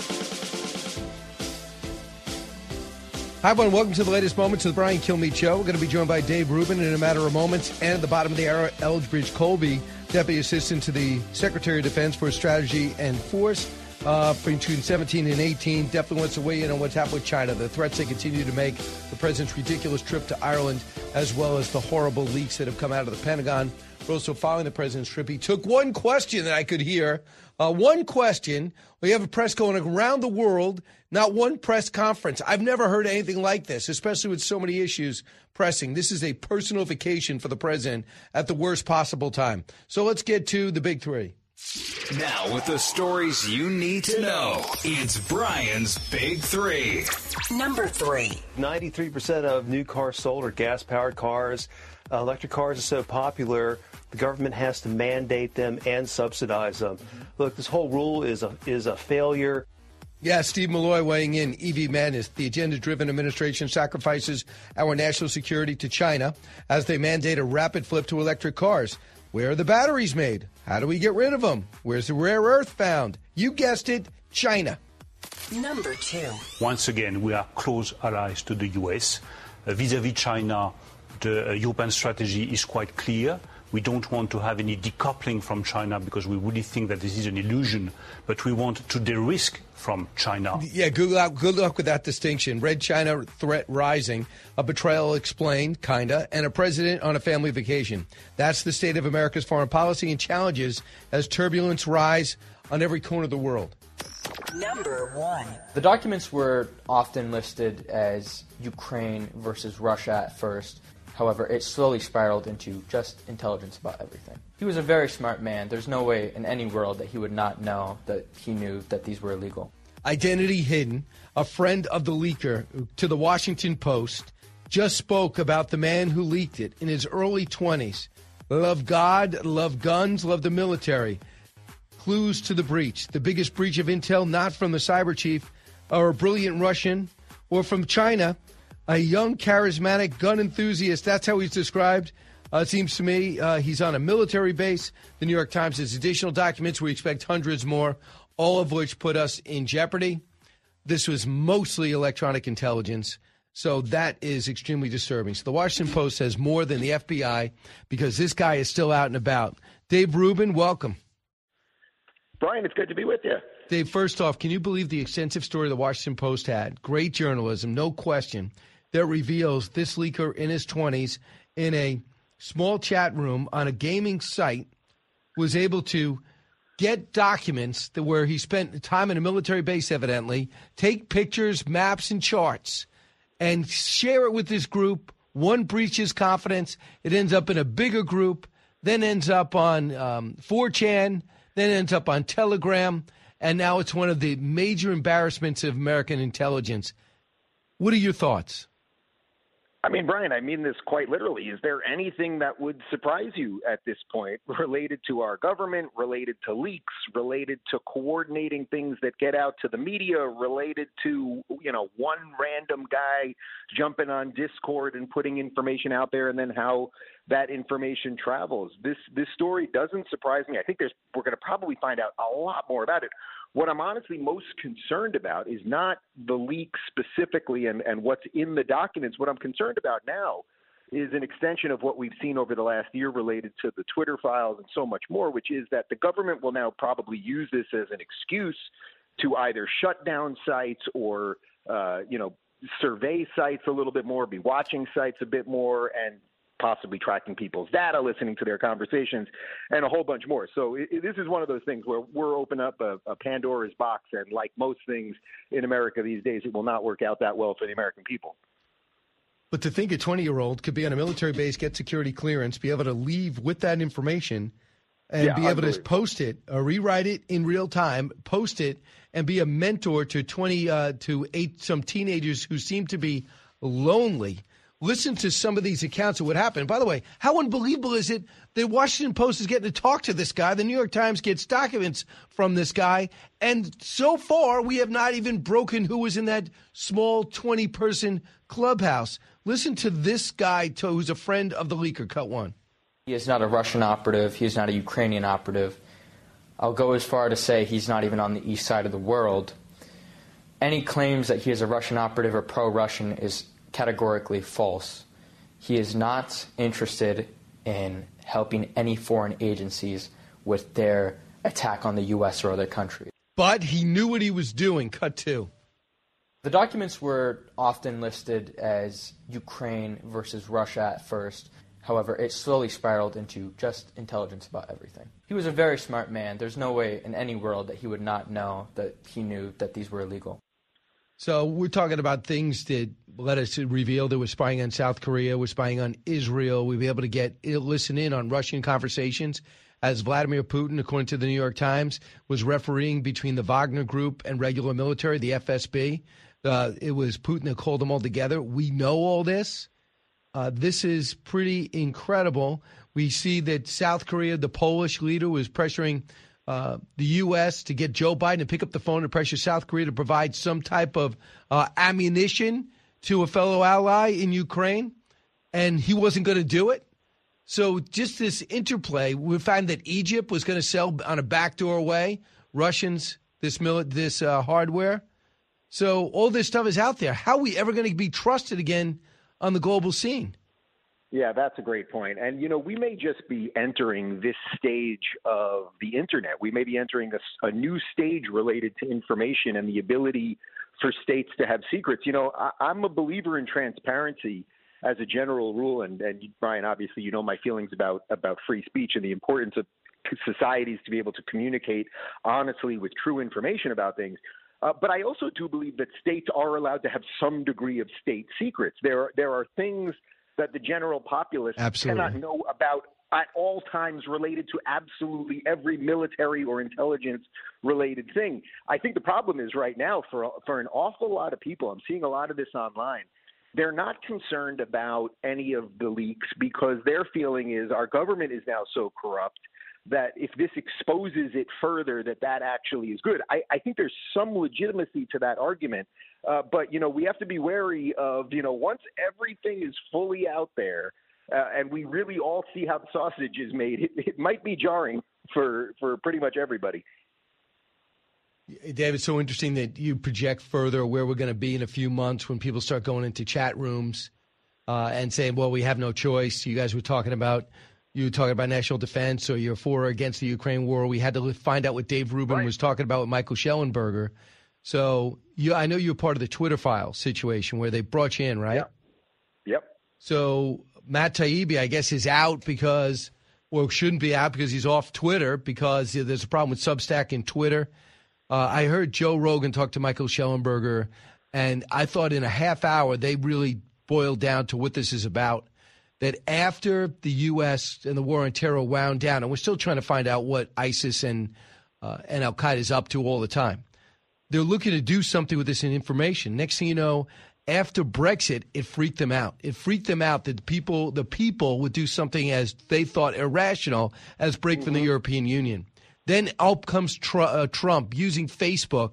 Hi, everyone. Welcome to the latest moments of the Brian Kilmeade Show. We're going to be joined by Dave Rubin in a matter of moments. And at the bottom of the hour, Elbridge Colby, Deputy Assistant to the Secretary of Defense for Strategy and Force between 17 and 18. Definitely wants to weigh in on what's happened with China, the threats they continue to make, the president's ridiculous trip to Ireland, as well as the horrible leaks that have come out of the Pentagon. We're also following the president's trip. He took one question that I could hear. One question. We have a press going around the world, not one press conference. I've never heard anything like this, especially with so many issues pressing. This is a personal vacation for the president at the worst possible time. So let's get to the big three. Now with the stories you need to know, it's Brian's Big Three. Number 3. 93% of new cars sold are gas-powered cars. Electric cars are so popular, the government has to mandate them and subsidize them. Look, this whole rule is a failure. Yeah, Steve Malloy weighing in. EV Madness. The agenda-driven administration sacrifices our national security to China as they mandate a rapid flip to electric cars. Where are the batteries made? How do we get rid of them? Where's the rare earth found? You guessed it, China. Number 2. Once again, we are close allies to the U.S. Vis-à-vis China, the European strategy is quite clear. We don't want to have any decoupling from China because we really think that this is an illusion, but we want to de-risk from China. Yeah, good luck with that distinction. Red China threat rising, a betrayal explained, kinda, and a president on a family vacation. That's the state of America's foreign policy and challenges as turbulence rise on every corner of the world. Number 1. The documents were often listed as Ukraine versus Russia at first. However, it slowly spiraled into just intelligence about everything. He was a very smart man. There's no way in any world that he would not know that he knew that these were illegal. Identity hidden. A friend of the leaker to the Washington Post just spoke about the man who leaked it in his early 20s. Love God, love guns, love the military. Clues to the breach. The biggest breach of intel, not from the cyber chief or a brilliant Russian or from China. A young, charismatic gun enthusiast. That's how he's described. It seems to me he's on a military base. The New York Times has additional documents. We expect hundreds more, all of which put us in jeopardy. This was mostly electronic intelligence, so that is extremely disturbing. So the Washington Post has more than the FBI because this guy is still out and about. Dave Rubin, welcome. Brian, it's good to be with you. Dave, first off, can you believe the extensive story the Washington Post had? Great journalism, no question, that reveals this leaker in his 20s in a small chat room on a gaming site was able to get documents where he spent time in a military base, evidently, take pictures, maps, and charts, and share it with this group. One breaches confidence. It ends up in a bigger group, then ends up on 4chan, then ends up on Telegram, and now it's one of the major embarrassments of American intelligence. What are your thoughts? I mean, Brian, I mean this quite literally. Is there anything that would surprise you at this point related to our government, related to leaks, related to coordinating things that get out to the media, related to, one random guy jumping on Discord and putting information out there and then how that information travels? This story doesn't surprise me. I think we're going to probably find out a lot more about it. What I'm honestly most concerned about is not the leak specifically and what's in the documents. What I'm concerned about now is an extension of what we've seen over the last year related to the Twitter files and so much more, which is that the government will now probably use this as an excuse to either shut down sites or, survey sites a little bit more, be watching sites a bit more, and possibly tracking people's data, listening to their conversations, and a whole bunch more. So this is one of those things where we're opening up a Pandora's box, and like most things in America these days, it will not work out that well for the American people. But to think a 20-year-old could be on a military base, get security clearance, be able to leave with that information, and be able to post it, rewrite it in real time, post it, and be a mentor to some teenagers who seem to be lonely. Listen to some of these accounts of what happened. By the way, how unbelievable is it that Washington Post is getting to talk to this guy? The New York Times gets documents from this guy. And so far, we have not even broken who was in that small 20-person clubhouse. Listen to this guy who's a friend of the leaker. Cut one. He is not a Russian operative. He is not a Ukrainian operative. I'll go as far to say he's not even on the east side of the world. Any claims that he is a Russian operative or pro-Russian is categorically false. He is not interested in helping any foreign agencies with their attack on the U.S. or other countries. But he knew what he was doing. Cut two. The documents were often listed as Ukraine versus Russia at first. However, it slowly spiraled into just intelligence about everything. He was a very smart man. There's no way in any world that he would not know that he knew that these were illegal. So we're talking about things that let us reveal that we're spying on South Korea, we're spying on Israel. We'll be able to listen in on Russian conversations as Vladimir Putin, according to the New York Times, was refereeing between the Wagner Group and regular military, the FSB. It was Putin that called them all together. We know all this. This is pretty incredible. We see that South Korea, the Polish leader, was pressuring the U.S. to get Joe Biden to pick up the phone and pressure South Korea to provide some type of ammunition to a fellow ally in Ukraine, and he wasn't going to do it. So just this interplay, we found that Egypt was going to sell on a backdoor way Russians this hardware. So all this stuff is out there. How are we ever going to be trusted again on the global scene? Yeah, that's a great point. And, we may just be entering this stage of the Internet. We may be entering a new stage related to information and the ability for states to have secrets. I'm a believer in transparency as a general rule. And Brian, obviously, my feelings about free speech and the importance of societies to be able to communicate honestly with true information about things. But I also do believe that states are allowed to have some degree of state secrets. There are things that the general populace cannot know about at all times related to absolutely every military or intelligence-related thing. I think the problem is right now for an awful lot of people, I'm seeing a lot of this online, they're not concerned about any of the leaks because their feeling is our government is now so corrupt that if this exposes it further, that actually is good. I think there's some legitimacy to that argument. But, we have to be wary of, once everything is fully out there and we really all see how the sausage is made, it might be jarring for pretty much everybody. David, it's so interesting that you project further where we're going to be in a few months when people start going into chat rooms and saying, well, we have no choice. You guys were talking about national defense, or you're for or against the Ukraine war. We had to find out what Dave Rubin was talking about with Michael Schellenberger. So I know you're part of the Twitter file situation where they brought you in, right? Yep. So Matt Taibbi, I guess, is out because, well, shouldn't be out because he's off Twitter because there's a problem with Substack and Twitter. I heard Joe Rogan talk to Michael Schellenberger, and I thought in a half hour they really boiled down to what this is about. That after the U.S. and the war on terror wound down, and we're still trying to find out what ISIS and Al-Qaeda is up to all the time, they're looking to do something with this information. Next thing you know, after Brexit, it freaked them out. It freaked them out that the people would do something as they thought irrational as break from the European Union. Then up comes Trump using Facebook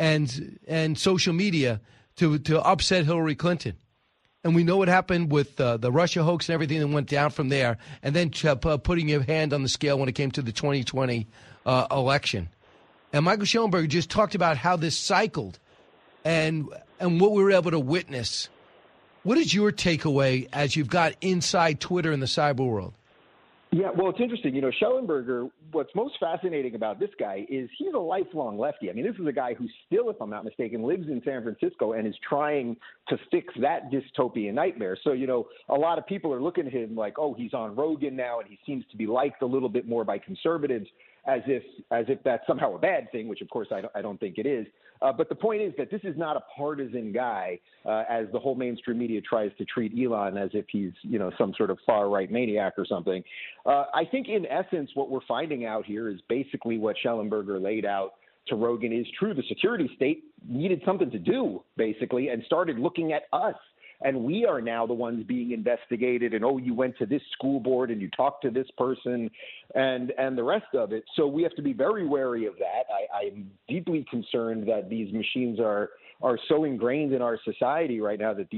and social media to upset Hillary Clinton. And we know what happened with the Russia hoax and everything that went down from there, and then putting your hand on the scale when it came to the 2020 election. And Michael Schellenberger just talked about how this cycled and what we were able to witness. What is your takeaway as you've got inside Twitter in the cyber world? Yeah, well, it's interesting. Schellenberger, what's most fascinating about this guy is he's a lifelong lefty. I mean, this is a guy who still, if I'm not mistaken, lives in San Francisco and is trying to fix that dystopian nightmare. So, a lot of people are looking at him like, oh, he's on Rogan now and he seems to be liked a little bit more by conservatives as if that's somehow a bad thing, which, of course, I don't think it is. But the point is that this is not a partisan guy, as the whole mainstream media tries to treat Elon as if he's, some sort of far-right maniac or something. I think, in essence, what we're finding out here is basically what Schellenberger laid out to Rogan is true. The security state needed something to do, basically, and started looking at us. And we are now the ones being investigated. And, oh, you went to this school board and you talked to this person and the rest of it. So we have to be very wary of that. I'm deeply concerned that these machines are so ingrained in our society right now that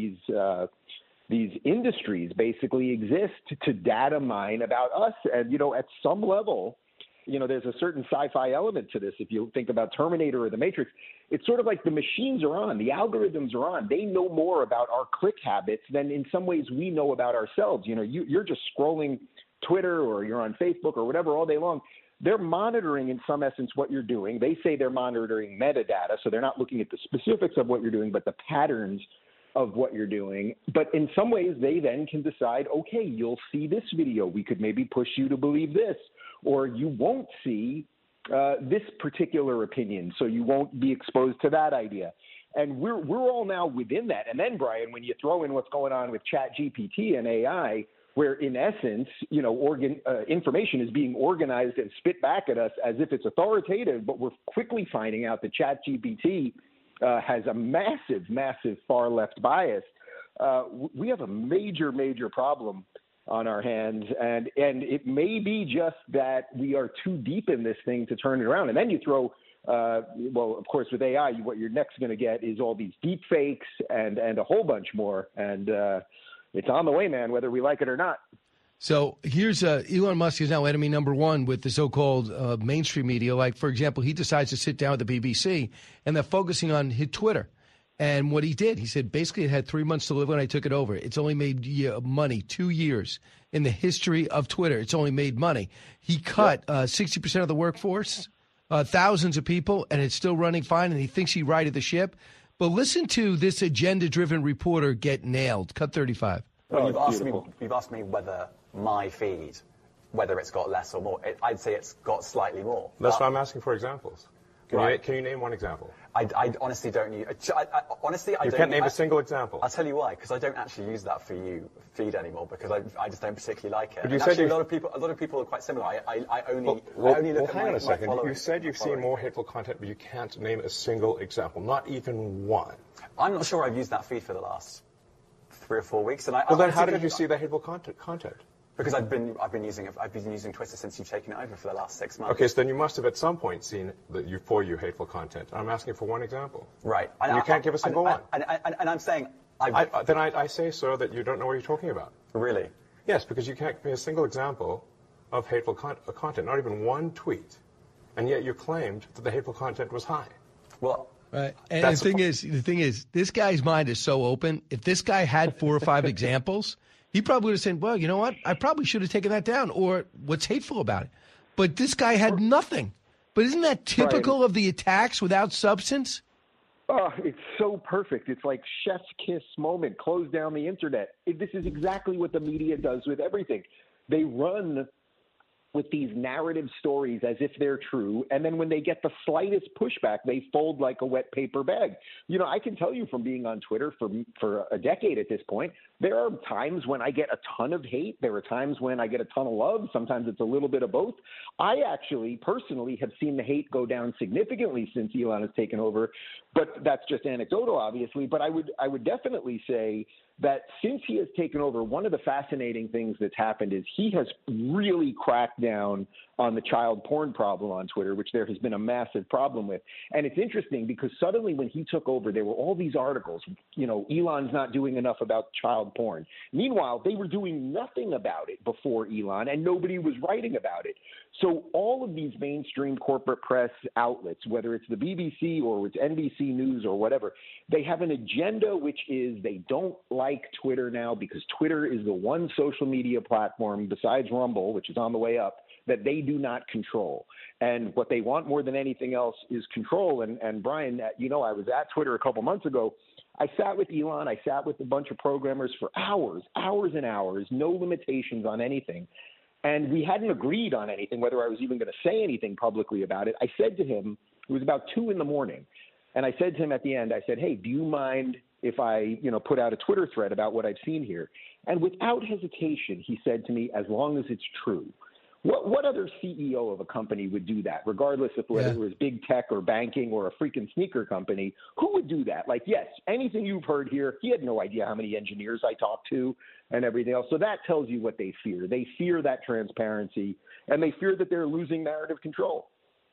these industries basically exist to data mine about us. And, at some level, there's a certain sci-fi element to this. If you think about Terminator or The Matrix, it's sort of like the machines are on, the algorithms are on. They know more about our click habits than in some ways we know about ourselves. You're just scrolling Twitter or you're on Facebook or whatever all day long. They're monitoring in some essence what you're doing. They say they're monitoring metadata, so they're not looking at the specifics of what you're doing, but the patterns of what you're doing. But in some ways, they then can decide, okay, you'll see this video. We could maybe push you to believe this, or you won't see this particular opinion, so you won't be exposed to that idea. And we're all now within that. And then, Brian, when you throw in what's going on with ChatGPT and AI, where in essence, information is being organized and spit back at us as if it's authoritative, but we're quickly finding out that ChatGPT has a massive far left bias. We have a major problem on our hands, and it may be just that we are too deep in this thing to turn it around. And then you throw, well, of course, with AI, what you're next going to get is all these deep fakes and a whole bunch more. And it's on the way, man, whether we like it or not. So here's Elon Musk is now enemy number one with the so-called mainstream media. Like, for example, he decides to sit down with the BBC, and they're focusing on his Twitter. And what he did, he said, basically it had 3 months to live when I took it over. It's only made money 2 years in the history of Twitter. It's only made money. He cut 60% of the workforce, thousands of people, and it's still running fine, and he thinks he righted the ship. But listen to this agenda-driven reporter get nailed. Cut 35. Well, you've asked me whether my feed whether it's got less or more. I'd say it's got slightly more. That's why I'm asking for examples. Can you name one example? I honestly don't use. You can't name a single example. I'll tell you why, because I don't actually use that For You feed anymore, because I just don't particularly like it. But you said a lot of people are quite similar. I only look at hang on a second. My you said you've seen more hateful content, but you can't name a single example, not even one. I'm not sure I've used that feed for the last 3 or 4 weeks. And then how did you see the hateful content? Because I've been using Twitter since you've taken it over for the last 6 months. Okay, so then you must have at some point seen the For You hateful content. I'm asking for one example. Right. And you can't give a single one. And I'm saying... Then I say, sir, that you don't know what you're talking about. Really? Yes, because you can't give me a single example of hateful content, not even one tweet. And yet you claimed that the hateful content was high. Well... Right. And the thing is, this guy's mind is so open. If this guy had 4 or 5 examples... He probably would have said, well, you know what? I probably should have taken that down. Or what's hateful about it? But this guy had nothing. But isn't that typical of the attacks without substance? Oh, it's so perfect. It's like chef's kiss moment. Close down the internet. This is exactly what the media does with everything. They run with these narrative stories as if they're true, and then when they get the slightest pushback, they fold like a wet paper bag. You know, I can tell you from being on Twitter for a decade at this point, there are times when I get a ton of hate. There are times when I get a ton of love. Sometimes it's a little bit of both. I actually personally have seen the hate go down significantly since Elon has taken over, but that's just anecdotal, obviously. But I would definitely say that since he has taken over, one of the fascinating things that's happened is he has really cracked down on the child porn problem on Twitter, which there has been a massive problem with. And it's interesting because suddenly when he took over, there were all these articles, you know, Elon's not doing enough about child porn. Meanwhile, they were doing nothing about it before Elon, and nobody was writing about it. So all of these mainstream corporate press outlets, whether it's the BBC or it's NBC News or whatever, they have an agenda, which is they don't like Twitter now because Twitter is the one social media platform besides Rumble, which is on the way up, that they do not control. And what they want more than anything else is control. And Brian, you know, I was at Twitter a couple months ago. I sat with Elon. I sat with a bunch of programmers for hours and hours, no limitations on anything. And we hadn't agreed on anything, whether I was even going to say anything publicly about it. I said to him, it was about 2 a.m, and I said to him at the end, I said, hey, do you mind if I, put out a Twitter thread about what I've seen here? And without hesitation, he said to me, as long as it's true. What other CEO of a company would do that, regardless of whether it was big tech or banking or a freaking sneaker company? Who would do that? Like, yes, anything you've heard here, he had no idea how many engineers I talked to and everything else. So that tells you what they fear. They fear that transparency, and they fear that they're losing narrative control.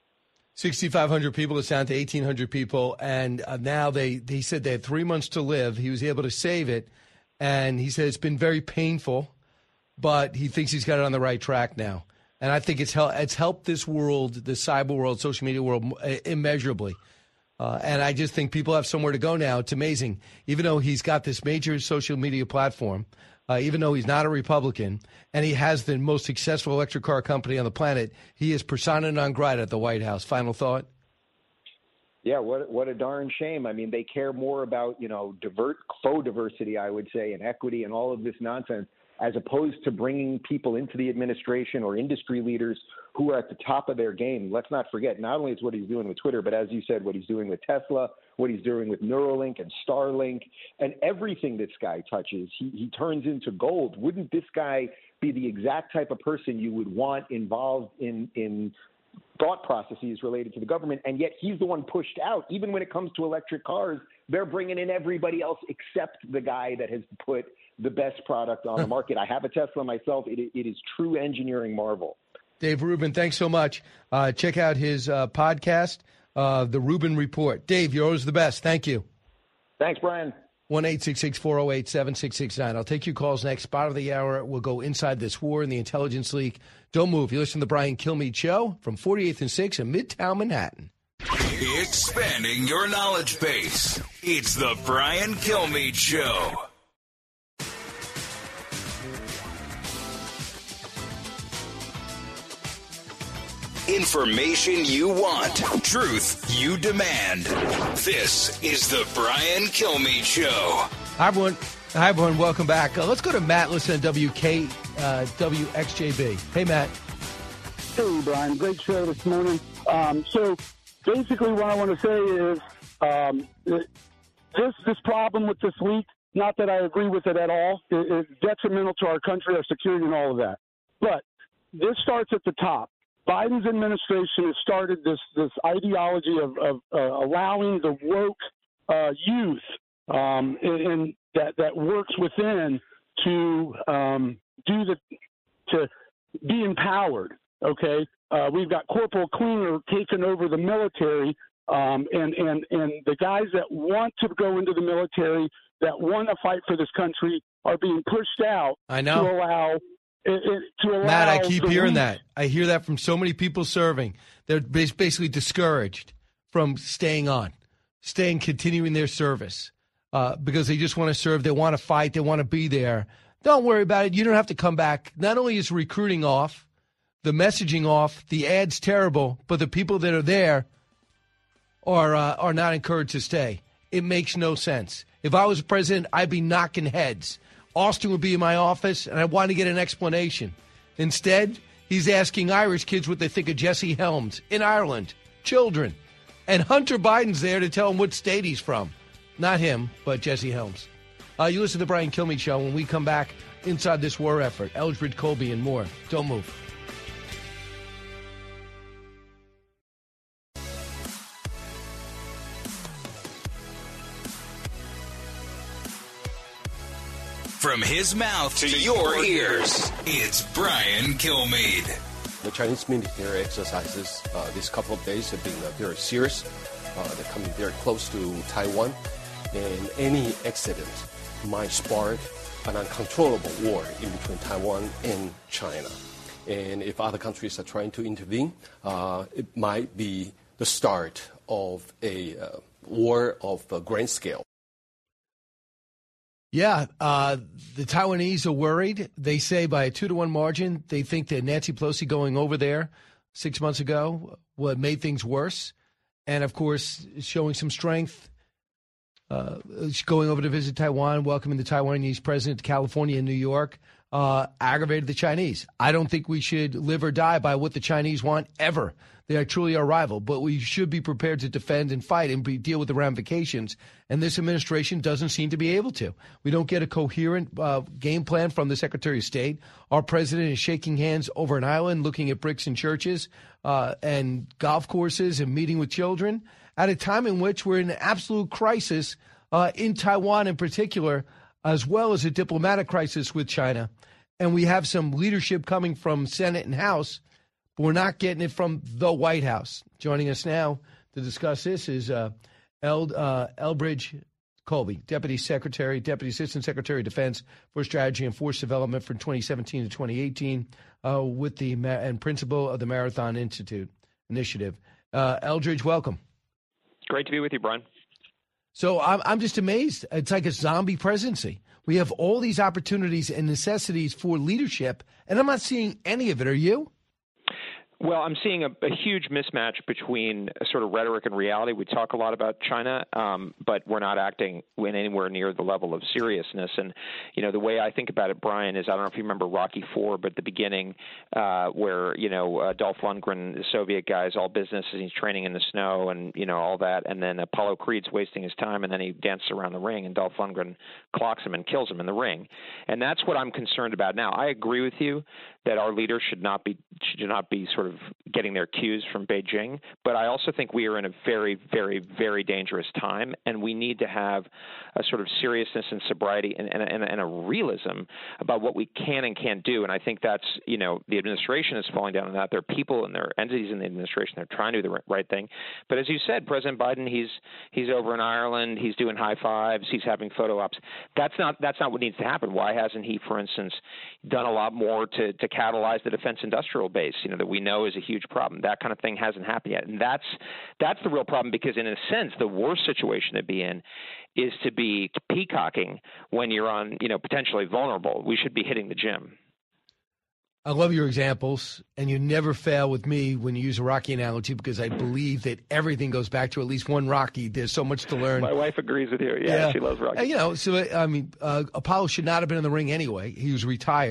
6,500 people, it's down to 1,800 people, and now they said they had 3 months to live. He was able to save it, and he said it's been very painful, but he thinks he's got it on the right track now. And I think it's helped this world, the cyber world, social media world, immeasurably. And I just think people have somewhere to go now. It's amazing. Even though he's got this major social media platform, even though he's not a Republican, and he has the most successful electric car company on the planet, he is persona non grata at the White House. Final thought? Yeah, what a darn shame. I mean, they care more about, faux diversity, I would say, and equity and all of this nonsense, as opposed to bringing people into the administration or industry leaders who are at the top of their game. Let's not forget, not only is what he's doing with Twitter, but as you said, what he's doing with Tesla, what he's doing with Neuralink and Starlink, and everything this guy touches, he turns into gold. Wouldn't this guy be the exact type of person you would want involved in thought processes related to the government? And yet he's the one pushed out. Even when it comes to electric cars, they're bringing in everybody else except the guy that has put the best product on the market. I have a Tesla myself. It is true engineering marvel. Dave Rubin, thanks so much. Check out his podcast, The Rubin Report. Dave, you're always the best. Thank you. Thanks, Brian. 1-866-408-7669. I'll take your calls next. Spot of the hour. We'll go inside this war in the intelligence leak. Don't move. You listen to the Brian Kilmeade Show from 48th and 6th in Midtown Manhattan. Expanding your knowledge base. It's the Brian Kilmeade Show. Information you want. Truth you demand. This is the Brian Kilmeade Show. Hi, everyone. Welcome back. Let's go to Matt. Listen to WKNX WXJB. Hey, Matt. Hey, Brian. Great show this morning. So basically what I want to say is this problem with this leak, not that I agree with it at all, is detrimental to our country, our security, and all of that. But this starts at the top. Biden's administration has started this ideology of allowing the woke youth and that works within to be empowered. Okay, we've got Corporal Klinger taking over the military, and the guys that want to go into the military, that want to fight for this country, are being pushed out. I know. To allow Matt, I keep hearing that. I hear that from so many people serving. They're basically discouraged from continuing their service because they just want to serve. They want to fight. They want to be there. Don't worry about it. You don't have to come back. Not only is recruiting off, the messaging off, the ads terrible, but the people that are there are not encouraged to stay. It makes no sense. If I was president, I'd be knocking heads. Austin would be in my office, and I want to get an explanation. Instead, he's asking Irish kids what they think of Jesse Helms in Ireland, children. And Hunter Biden's there to tell him what state he's from. Not him, but Jesse Helms. You listen to the Brian Kilmeade Show. When we come back, inside this war effort, Eldridge Colby and more. Don't move. From his mouth to your ears, it's Brian Kilmeade. The Chinese military exercises this couple of days have been very serious. They're coming very close to Taiwan, and any accident might spark an uncontrollable war in between Taiwan and China. And if other countries are trying to intervene, it might be the start of a war of grand scale. Yeah, the Taiwanese are worried. They say by a 2-1 margin, they think that Nancy Pelosi going over there 6 months ago made things worse. And, of course, showing some strength, going over to visit Taiwan, welcoming the Taiwanese president to California and New York, aggravated the Chinese. I don't think we should live or die by what the Chinese want ever. They are truly our rival, but we should be prepared to defend and fight and deal with the ramifications. And this administration doesn't seem to be able to. We don't get a coherent game plan from the Secretary of State. Our president is shaking hands over an island, looking at bricks and churches and golf courses and meeting with children at a time in which we're in an absolute crisis in Taiwan in particular, as well as a diplomatic crisis with China. And we have some leadership coming from Senate and House, but we're not getting it from the White House. Joining us now to discuss this is Elbridge Colby, Deputy Assistant Secretary of Defense for Strategy and Force Development from 2017 to 2018, and principal of the Marathon Institute Initiative. Eldridge, welcome. Great to be with you, Brian. So I'm just amazed. It's like a zombie presidency. We have all these opportunities and necessities for leadership, and I'm not seeing any of it. Are you? Well, I'm seeing a huge mismatch between a sort of rhetoric and reality. We talk a lot about China, but we're not acting anywhere near the level of seriousness. And, you know, the way I think about it, Brian, is I don't know if you remember Rocky IV, but at the beginning where, you know, Dolph Lundgren, the Soviet guy, is all business and he's training in the snow and, you know, all that. And then Apollo Creed's wasting his time and then he dances around the ring and Dolph Lundgren clocks him and kills him in the ring. And that's what I'm concerned about now. I agree with you that our leaders should not be sort of getting their cues from Beijing, but I also think we are in a very, very, very dangerous time, and we need to have a sort of seriousness and sobriety and a realism about what we can and can't do. And I think that's, you know, the administration is falling down on that. There are people and there are entities in the administration that are trying to do the right thing. But as you said, President Biden, he's over in Ireland, he's doing high fives, he's having photo ops. That's not what needs to happen. Why hasn't he, for instance, done a lot more to catalyze the defense industrial base, you know, that we know is a huge problem? That kind of thing hasn't happened yet. And that's the real problem, because in a sense, the worst situation to be in is to be peacocking when you're on, you know, potentially vulnerable. We should be hitting the gym. I love your examples, and you never fail with me when you use a Rocky analogy, because I believe that everything goes back to at least one Rocky. There's so much to learn. My wife agrees with you. Yeah. She loves Rocky. And, you know, so, I mean, Apollo should not have been in the ring anyway. He was retired.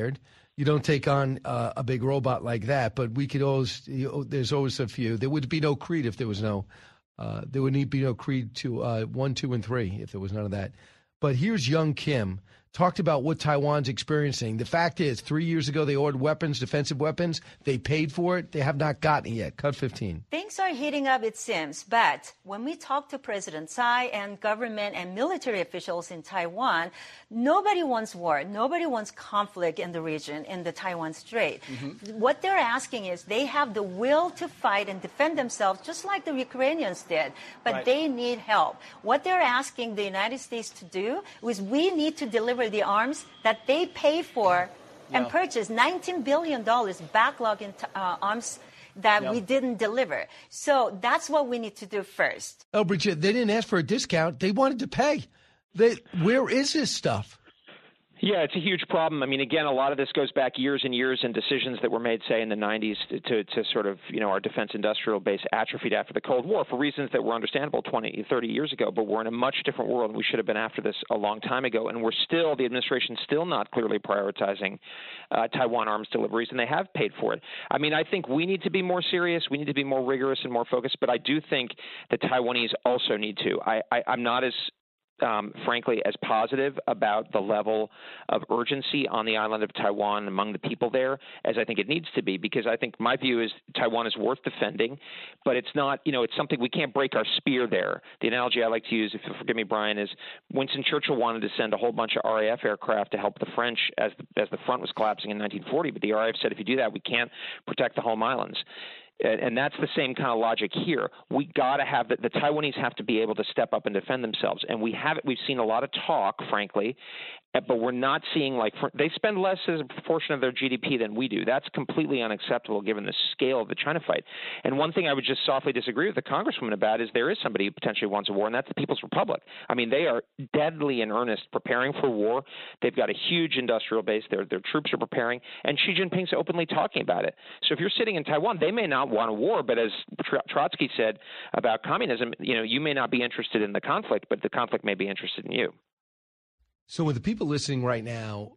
You don't take on a big robot like that, but we could always. There's always a few. There would be no Creed if there was no. There would be no Creed to 1, 2, and 3 if there was none of that. But here's Young Kim. Talked about what Taiwan's experiencing. The fact is, 3 years ago, they ordered weapons, defensive weapons. They paid for it. They have not gotten it yet. Cut 15. Things are heating up, it seems. But when we talk to President Tsai and government and military officials in Taiwan, nobody wants war. Nobody wants conflict in the region, in the Taiwan Strait. What they're asking is they have the will to fight and defend themselves, just like the Ukrainians did. But they need help. What they're asking the United States to do is we need to deliver the arms that they paid for and purchased. $19 billion backlog in arms that we didn't deliver. So that's what we need to do first. Oh, Bridget, they didn't ask for a discount. They wanted to pay. Where is this stuff? Yeah, it's a huge problem. I mean, again, a lot of this goes back years and years and decisions that were made, say, in the 90s to sort of, our defense industrial base atrophied after the Cold War for reasons that were understandable 20, 30 years ago, but we're in a much different world and we should have been after this a long time ago. And the administration's still not clearly prioritizing Taiwan arms deliveries, and they have paid for it. I mean, I think we need to be more serious. We need to be more rigorous and more focused, but I do think the Taiwanese also need to. I'm not as frankly, as positive about the level of urgency on the island of Taiwan among the people there as I think it needs to be, because I think my view is Taiwan is worth defending, but it's not, it's something we can't break our spear there. The analogy I like to use, if you'll forgive me, Brian, is Winston Churchill wanted to send a whole bunch of RAF aircraft to help the French as the front was collapsing in 1940, but the RAF said, if you do that, we can't protect the home islands. And that's the same kind of logic here. We got to have the Taiwanese have to be able to step up and defend themselves, and we have it. We've seen a lot of talk, frankly, but we're not seeing they spend less as a proportion of their GDP than we do. That's completely unacceptable given the scale of the China fight. And one thing I would just softly disagree with the Congresswoman about is there is somebody who potentially wants a war, and that's the People's Republic. I mean, they are deadly in earnest preparing for war. They've got a huge industrial base. Their troops are preparing, and Xi Jinping's openly talking about it. So if you're sitting in Taiwan, they may not want a war, but as Trotsky said about communism, you may not be interested in the conflict, but the conflict may be interested in you. So with the people listening right now,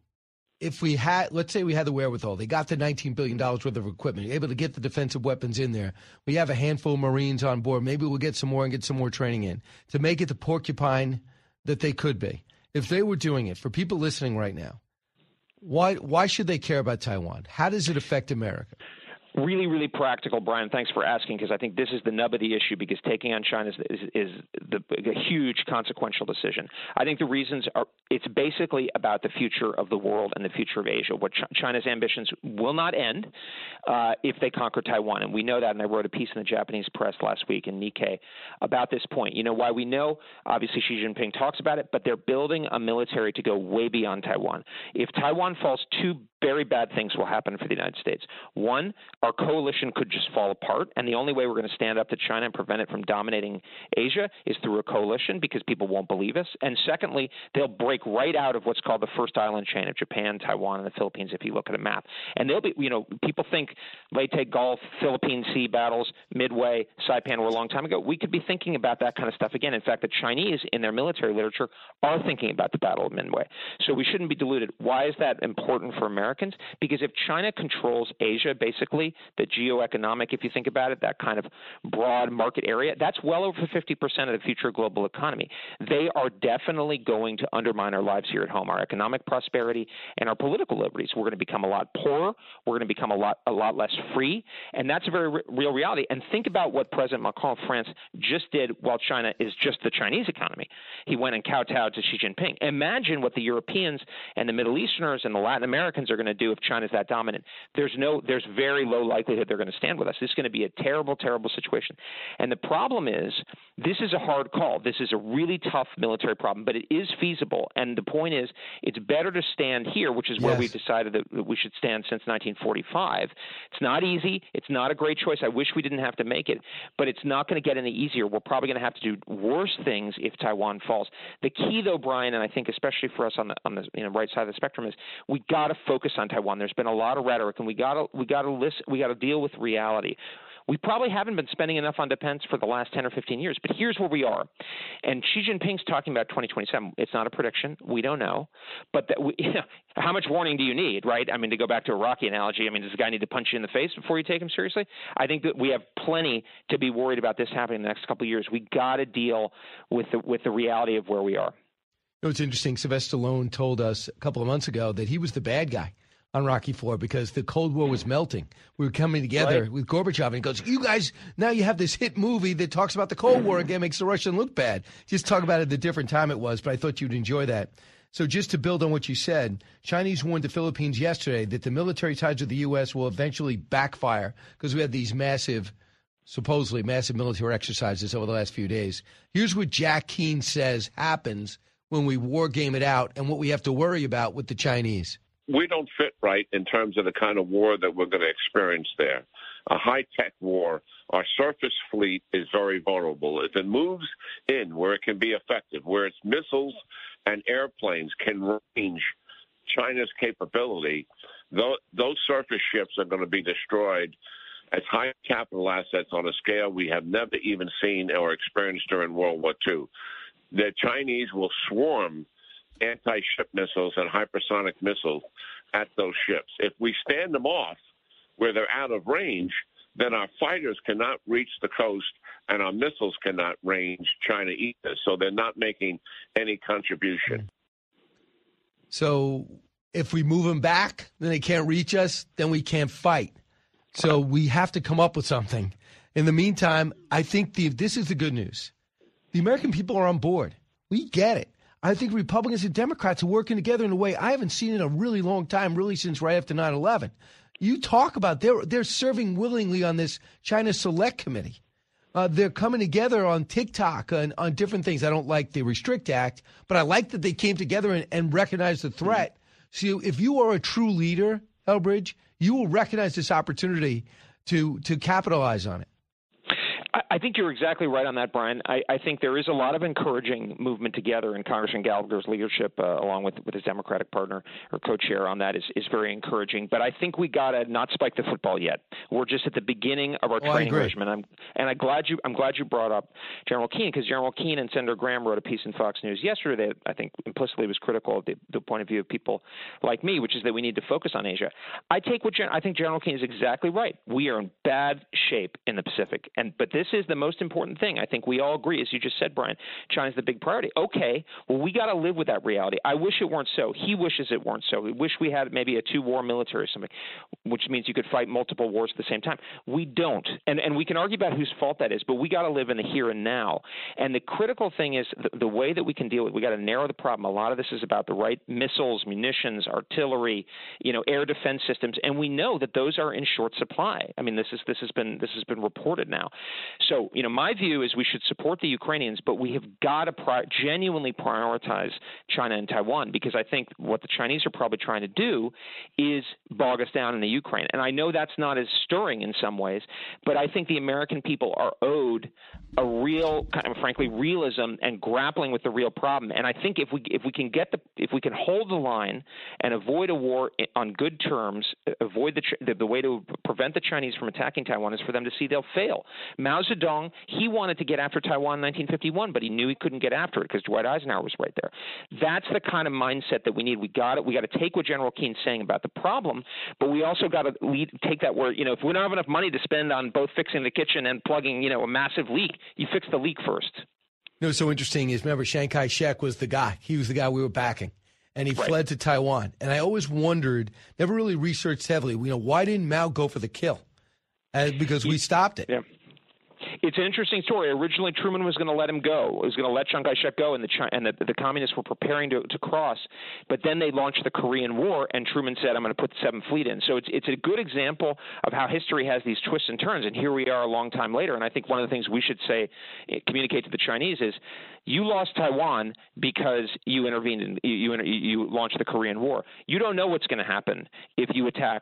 let's say we had the wherewithal, they got the $19 billion worth of equipment, able to get the defensive weapons in there. We have a handful of Marines on board. Maybe we'll get some more and get some more training in to make it the porcupine that they could be. If they were doing it, for people listening right now, why should they care about Taiwan? How does it affect America? Really, really practical, Brian. Thanks for asking, because I think this is the nub of the issue, because taking on China is a huge consequential decision. I think the reasons are it's basically about the future of the world and the future of Asia. What China's ambitions will not end if they conquer Taiwan, and we know that, and I wrote a piece in the Japanese press last week in Nikkei about this point. Why we know, obviously Xi Jinping talks about it, but they're building a military to go way beyond Taiwan. If Taiwan falls, two very bad things will happen for the United States. One, our coalition could just fall apart, and the only way we're going to stand up to China and prevent it from dominating Asia is through a coalition, because people won't believe us. And secondly, they'll break right out of what's called the first island chain of Japan, Taiwan, and the Philippines, if you look at a map. And they'll be, people think Leyte Gulf, Philippine Sea battles, Midway, Saipan were a long time ago. We could be thinking about that kind of stuff again. In fact, the Chinese, in their military literature, are thinking about the Battle of Midway. So we shouldn't be deluded. Why is that important for Americans? Because if China controls Asia, basically, the geoeconomic, if you think about it, that kind of broad market area, that's well over 50% of the future global economy. They are definitely going to undermine our lives here at home, our economic prosperity and our political liberties. We're going to become a lot poorer. We're going to become a lot less free, and that's a very real reality. And think about what President Macron of France just did while China is just the Chinese economy. He went and kowtowed to Xi Jinping. Imagine what the Europeans and the Middle Easterners and the Latin Americans are going to do if China's that dominant. There's very low likelihood they're going to stand with us. This is going to be a terrible, terrible situation. And the problem is, this is a hard call. This is a really tough military problem, but it is feasible. And the point is, it's better to stand here, which is where we've decided that we should stand since 1945. It's not easy. It's not a great choice. I wish we didn't have to make it, but it's not going to get any easier. We're probably going to have to do worse things if Taiwan falls. The key, though, Brian, and I think especially for us on the right side of the spectrum, is we got to focus on Taiwan. There's been a lot of rhetoric, and we got to deal with reality. We probably haven't been spending enough on defense for the last 10 or 15 years, but here's where we are. And Xi Jinping's talking about 2027. It's not a prediction. We don't know. But how much warning do you need, right? I mean, to go back to a Rocky analogy, I mean, does the guy need to punch you in the face before you take him seriously? I think that we have plenty to be worried about this happening in the next couple of years. We got to deal with the reality of where we are. You know, it's interesting. Sylvester Stallone told us a couple of months ago that he was the bad guy on Rocky IV because the Cold War was melting. We were coming together with Gorbachev, and he goes, you guys, now you have this hit movie that talks about the Cold War again, makes the Russian look bad. Just talk about it the different time it was, but I thought you'd enjoy that. So just to build on what you said, Chinese warned the Philippines yesterday that the military ties with the U.S. will eventually backfire because we had these supposedly massive military exercises over the last few days. Here's what Jack Keane says happens when we war game it out and what we have to worry about with the Chinese. We don't fit right in terms of the kind of war that we're going to experience there. A high-tech war. Our surface fleet is very vulnerable. If it moves in where it can be effective, where its missiles and airplanes can range China's capability, those surface ships are going to be destroyed as high capital assets on a scale we have never even seen or experienced during World War II. The Chinese will swarm anti-ship missiles and hypersonic missiles at those ships. If we stand them off where they're out of range, then our fighters cannot reach the coast and our missiles cannot range China either. So they're not making any contribution. So if we move them back, then they can't reach us, then we can't fight. So we have to come up with something. In the meantime, I think this is the good news. The American people are on board. We get it. I think Republicans and Democrats are working together in a way I haven't seen in a really long time, really since right after 9/11. You talk about they're serving willingly on this China Select Committee. They're coming together on TikTok and on different things. I don't like the Restrict Act, but I like that they came together and recognized the threat. So if you are a true leader, Elbridge, you will recognize this opportunity to capitalize on it. I think you're exactly right on that, Brian. I think there is a lot of encouraging movement together, and Congressman Gallagher's leadership, along with his Democratic partner or co-chair on that, is very encouraging. But I think we got to not spike the football yet. We're just at the beginning of our training regimen. I'm glad you brought up General Keane, because General Keane and Senator Graham wrote a piece in Fox News yesterday that I think implicitly was critical of the point of view of people like me, which is that we need to focus on Asia. I think General Keane is exactly right. We are in bad shape in the Pacific, but this is the most important thing. I think we all agree, as you just said, Brian, China's the big priority. Okay, well, we got to live with that reality. I wish it weren't so. He wishes it weren't so. We wish we had maybe a two-war military or something, which means you could fight multiple wars at the same time. We don't. And we can argue about whose fault that is, but we got to live in the here and now. And the critical thing is the way that we can deal with it, we got to narrow the problem. A lot of this is about the right missiles, munitions, artillery, air defense systems, and we know that those are in short supply. I mean, this has been reported now. So, my view is we should support the Ukrainians, but we have got to genuinely prioritize China and Taiwan, because I think what the Chinese are probably trying to do is bog us down in the Ukraine. And I know that's not as stirring in some ways, but I think the American people are owed a real, kind of frankly, realism and grappling with the real problem. And I think if we can hold the line and avoid a war on good terms, avoid the way to prevent the Chinese from attacking Taiwan is for them to see they'll fail. Mao Zedong, he wanted to get after Taiwan in 1951, but he knew he couldn't get after it because Dwight Eisenhower was right there. That's the kind of mindset that we need. We got to take what General Keane's saying about the problem, but we also got to take that where, if we don't have enough money to spend on both fixing the kitchen and plugging, a massive leak, you fix the leak first. What's so interesting is, remember, Chiang Kai-shek was the guy. He was the guy we were backing, and he fled to Taiwan. And I always wondered, never really researched heavily, why didn't Mao go for the kill? Because we stopped it. Yeah. It's an interesting story. Originally, Truman was going to let him go. He was going to let Chiang Kai-shek go, and the communists were preparing to cross. But then they launched the Korean War, and Truman said, I'm going to put the 7th Fleet in. So it's a good example of how history has these twists and turns, and here we are a long time later. And I think one of the things we should communicate to the Chinese is, you lost Taiwan because you intervened and you launched the Korean War. You don't know what's going to happen if you attack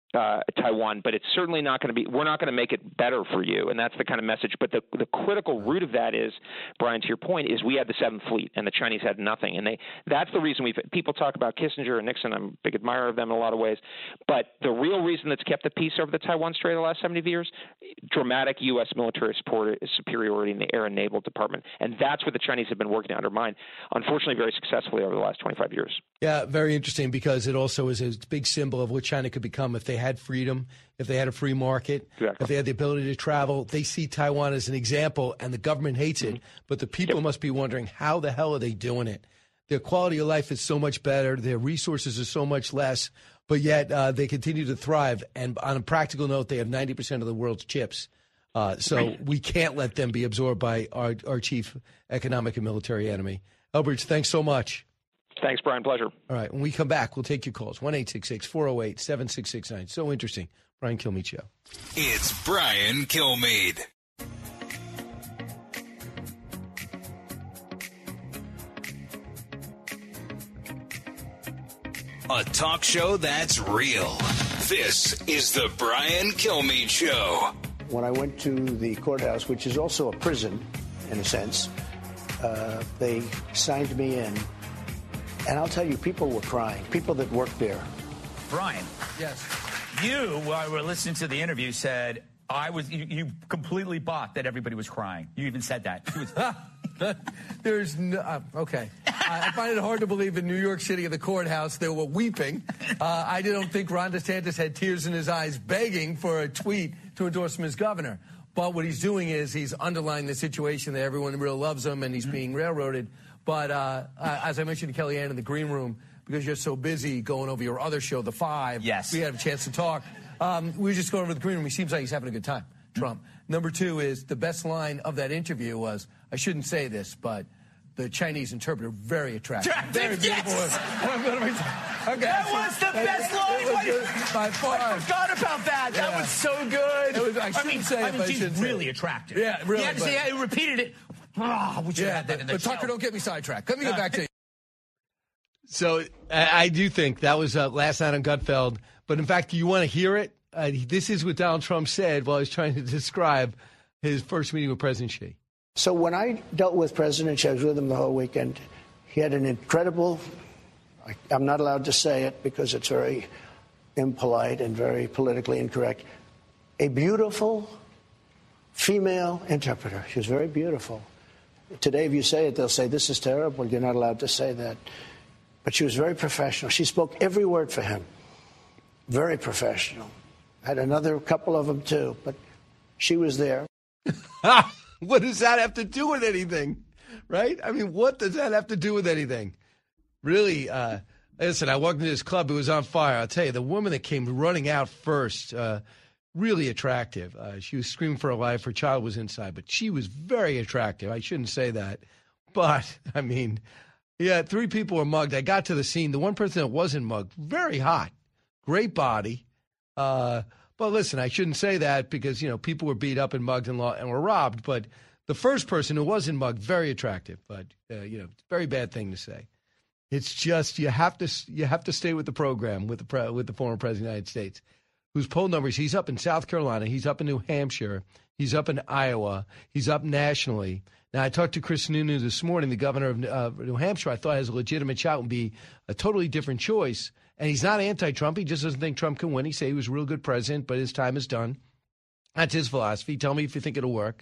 Taiwan, but it's certainly not going to be. We're not going to make it better for you, and that's the kind of message. But the critical root of that is, Brian, to your point, is we had the Seventh Fleet, and the Chinese had nothing, and that's the reason people talk about Kissinger and Nixon. I'm a big admirer of them in a lot of ways, but the real reason that's kept the peace over the Taiwan Strait the last 70 years, dramatic U.S. military superiority in the air and naval department, and that's what the Chinese have been working to undermine, unfortunately, very successfully over the last 25 years. Yeah, very interesting, because it also is a big symbol of what China could become if they had freedom, if they had a free market, if they had the ability to travel. They see Taiwan as an example, and the government hates it, but the people must be wondering, how the hell are they doing it? Their quality of life is so much better, their resources are so much less, but yet they continue to thrive. And on a practical note, they have 90% of the world's chips. So we can't let them be absorbed by our chief economic and military enemy. Elbridge, thanks so much. Thanks, Brian. Pleasure. All right. When we come back, we'll take your calls. 1-866-408-7669. So interesting. Brian Kilmeade Show. It's Brian Kilmeade. A talk show that's real. This is the Brian Kilmeade Show. When I went to the courthouse, which is also a prison in a sense, they signed me in. And I'll tell you, people were crying, people that work there. Brian. Yes. You, while we were listening to the interview, said, you completely bought that everybody was crying. You even said that. There's no, okay. I find it hard to believe in New York City at the courthouse they were weeping. I don't think Ron DeSantis had tears in his eyes begging for a tweet to endorse him as governor. But what he's doing is he's underlining the situation that everyone really loves him and he's being railroaded. But as I mentioned to Kellyanne in the green room, because you're so busy going over your other show, The Five, yes, we had a chance to talk. We were just going over the green room. He seems like he's having a good time, Trump. Number two is the best line of that interview was, I shouldn't say this, but the Chinese interpreter, very attractive. Very beautiful. Yes. Okay, that was the best line. By far. I forgot about that. Yeah. That was so good. I mean, she's really attractive. Yeah, really. You had to say, I repeated it. We should have that in the but show. Tucker, don't get me sidetracked. Let me get back to you. So I do think that was last night on Gutfeld. But in fact, you want to hear it? This is what Donald Trump said while he was trying to describe his first meeting with President Xi. So when I dealt with President Xi, I was with him the whole weekend. He had an incredible, I'm not allowed to say it because it's very impolite and very politically incorrect, a beautiful female interpreter. She was very beautiful. Today, if you say it, they'll say, this is terrible. You're not allowed to say that. But she was very professional. She spoke every word for him. Very professional. Had another couple of them, too. But she was there. What does that have to do with anything? Right? I mean, what does that have to do with anything? Really, listen, I walked into this club. It was on fire. I'll tell you, the woman that came running out first, really attractive. She was screaming for her life. Her child was inside, but she was very attractive. I shouldn't say that. But, I mean, yeah, 3 people were mugged. I got to the scene. The one person that wasn't mugged, very hot, great body. But listen, I shouldn't say that because, you know, people were beat up and mugged and were robbed. But the first person who wasn't mugged, very attractive. But, you know, very bad thing to say. It's just you have to stay with the program with the former president of the United States, whose poll numbers, he's up in South Carolina, he's up in New Hampshire, he's up in Iowa, he's up nationally. Now, I talked to Chris Sununu this morning, the governor of New Hampshire. I thought has a legitimate shot and be a totally different choice. And he's not anti-Trump. He just doesn't think Trump can win. He said he was a real good president, but his time is done. That's his philosophy. Tell me if you think it'll work.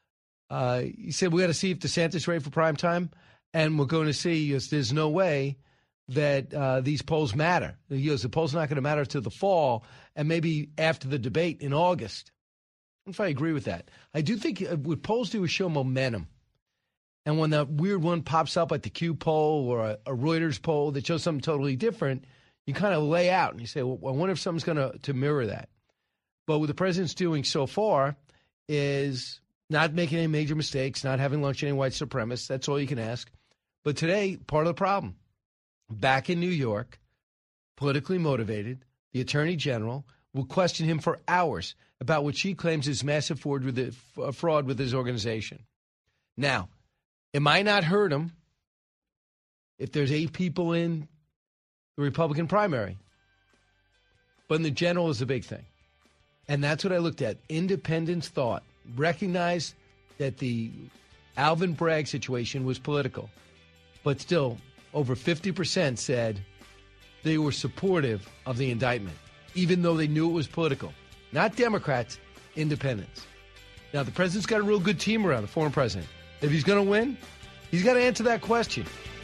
He said we got to see if DeSantis ready for prime time, and we're going to see there's no way that these polls matter. He goes, the polls are not going to matter till the fall and maybe after the debate in August. I don't know if I agree with that. I do think what polls do is show momentum. And when that weird one pops up like the Q poll or a Reuters poll that shows something totally different, you kind of lay out and you say, well, I wonder if something's going to mirror that. But what the president's doing so far is not making any major mistakes, not having lunch with any white supremacists. That's all you can ask. But today, part of the problem, back in New York, politically motivated, the attorney general will question him for hours about what she claims is massive fraud with his organization. Now, it might not hurt him if there's 8 people in the Republican primary. But in the general is the big thing. And that's what I looked at. Independents thought, recognized that the Alvin Bragg situation was political. But still, over 50% said they were supportive of the indictment, even though they knew it was political. Not Democrats, independents. Now, the president's got a real good team around, the former president. If he's going to win, he's got to answer that question.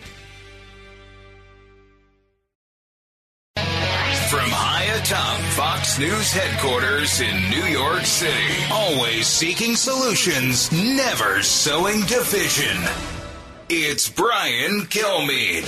From high atop Fox News headquarters in New York City, always seeking solutions, never sowing division. It's Brian Kilmeade.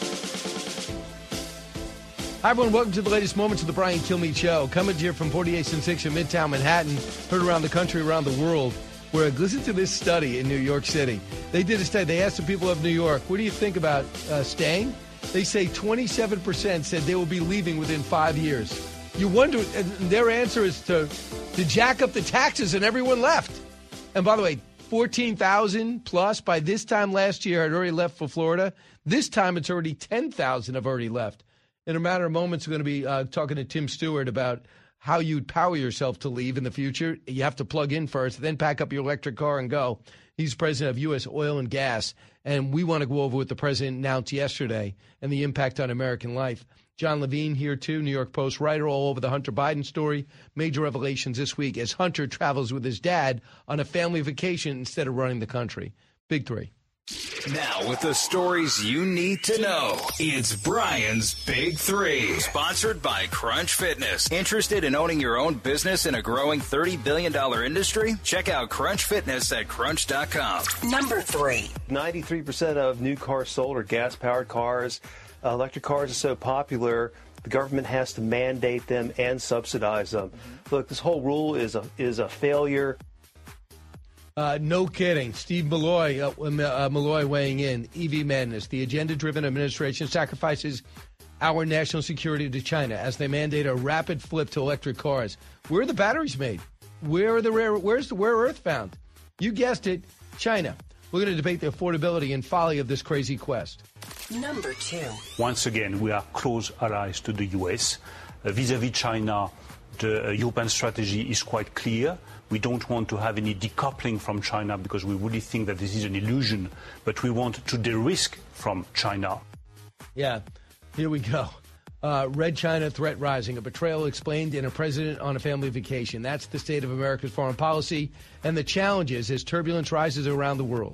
Hi, everyone. Welcome to the latest moments of the Brian Kilmeade Show. Coming to you from 48th and 6th in Midtown Manhattan. Heard around the country, around the world. Where listen to this study in New York City. They did a study. They asked the people of New York, what do you think about staying? They say 27% said they will be leaving within 5 years. You wonder, and their answer is to jack up the taxes, and everyone left. And by the way, 14,000 plus by this time last year had already left for Florida. This time it's already 10,000 have already left. In a matter of moments, we're going to be talking to Tim Stewart about how you'd power yourself to leave in the future. You have to plug in first, then pack up your electric car and go. He's president of U.S. Oil and Gas, and we want to go over what the president announced yesterday and the impact on American life. John Levine here, too, New York Post writer, all over the Hunter Biden story. Major revelations this week as Hunter travels with his dad on a family vacation instead of running the country. Big three. Now, with the stories you need to know, it's Brian's Big Three. Sponsored by Crunch Fitness. Interested in owning your own business in a growing $30 billion industry? Check out Crunch Fitness at crunch.com. Number 3. 93% of new cars sold are gas-powered cars. Electric cars are so popular, the government has to mandate them and subsidize them. Look, this whole rule is a failure. No kidding. Steve Malloy weighing in. EV madness. The agenda-driven administration sacrifices our national security to China as they mandate a rapid flip to electric cars. Where are the batteries made? Where's the rare earth found? You guessed it, China. We're going to debate the affordability and folly of this crazy quest. Number 2. Once again, we are close allies to the U.S. Vis-à-vis China, the European strategy is quite clear. We don't want to have any decoupling from China because we really think that this is an illusion, but we want to de-risk from China. Yeah, here we go. Red China threat rising. A betrayal explained in A President on a Family Vacation. That's the state of America's foreign policy and the challenges as turbulence rises around the world.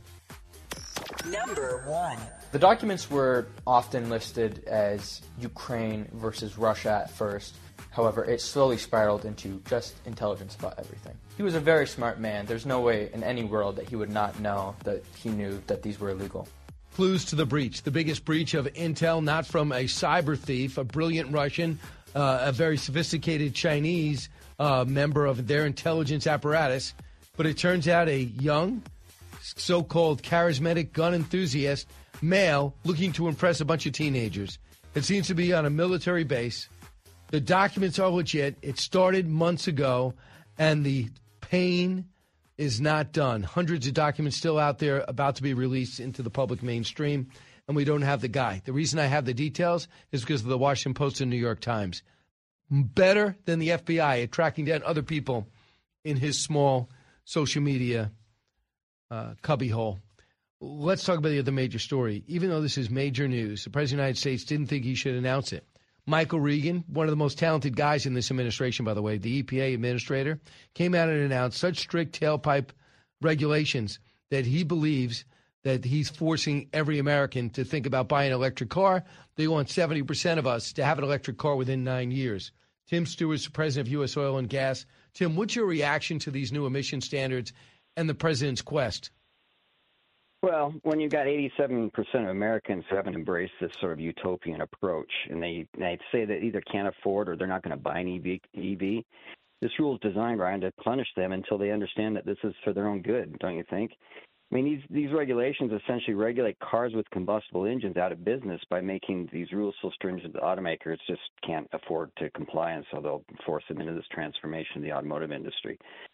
Number 1. The documents were often listed as Ukraine versus Russia at first. However, it slowly spiraled into just intelligence about everything. He was a very smart man. There's no way in any world that he would not know that he knew that these were illegal. Clues to the breach. The biggest breach of intel, not from a cyber thief, a brilliant Russian, a very sophisticated Chinese member of their intelligence apparatus, but it turns out a young, so-called charismatic gun enthusiast male looking to impress a bunch of teenagers. It seems to be on a military base. The documents are legit. It started months ago, and the pain is not done. Hundreds of documents still out there about to be released into the public mainstream, and we don't have the guy. The reason I have the details is because of the Washington Post and New York Times. Better than the FBI at tracking down other people in his small social media cubbyhole. Let's talk about the other major story. Even though this is major news, the President of the United States didn't think he should announce it. Michael Regan, one of the most talented guys in this administration, by the way, the EPA administrator, came out and announced such strict tailpipe regulations that he believes that he's forcing every American to think about buying an electric car. They want 70% of us to have an electric car within 9 years. Tim Stewart's the president of U.S. Oil and Gas. Tim, what's your reaction to these new emission standards and the president's quest? Well, when you've got 87% of Americans who haven't embraced this sort of utopian approach, and they say they either can't afford or they're not going to buy an EV, this rule is designed, Ryan, to punish them until they understand that this is for their own good, don't you think? I mean, these regulations essentially regulate cars with combustible engines out of business by making these rules so stringent that automakers just can't afford to comply, and so they'll force them into this transformation of the automotive industry.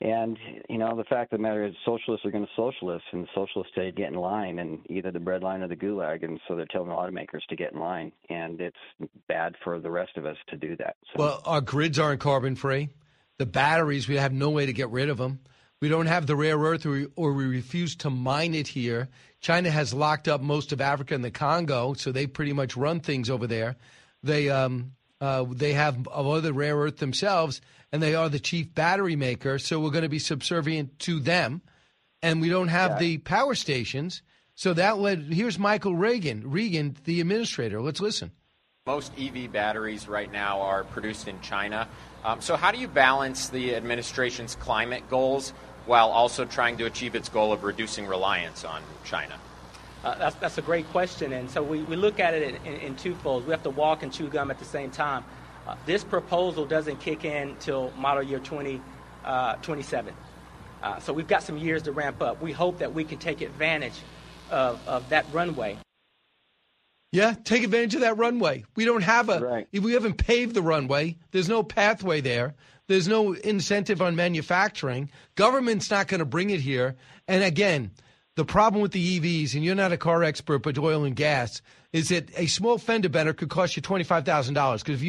And, the fact of the matter is socialists are going to socialists, and socialists say get in line, and either the bread line or the gulag, and so they're telling the automakers to get in line, and it's bad for the rest of us to do that. So. Well, our grids aren't carbon-free. The batteries, we have no way to get rid of them. We don't have the rare earth, or we refuse to mine it here. China has locked up most of Africa and the Congo, so they pretty much run things over there. They have other rare earth themselves, and they are the chief battery maker, so we're going to be subservient to them. And we don't have the power stations, so that led – here's Michael Regan, the administrator. Let's listen. Most EV batteries right now are produced in China. So how do you balance the administration's climate goals while also trying to achieve its goal of reducing reliance on China? That's a great question, and so we look at it in twofold. We have to walk and chew gum at the same time. This proposal doesn't kick in till model year 2027. So we've got some years to ramp up. We hope that we can take advantage of that runway. Yeah, take advantage of that runway. We don't have we haven't paved the runway. There's no pathway there. There's no incentive on manufacturing. Government's not going to bring it here. And again, the problem with the EVs, and you're not a car expert, but oil and gas, is that a small fender bender could cost you $25,000. Because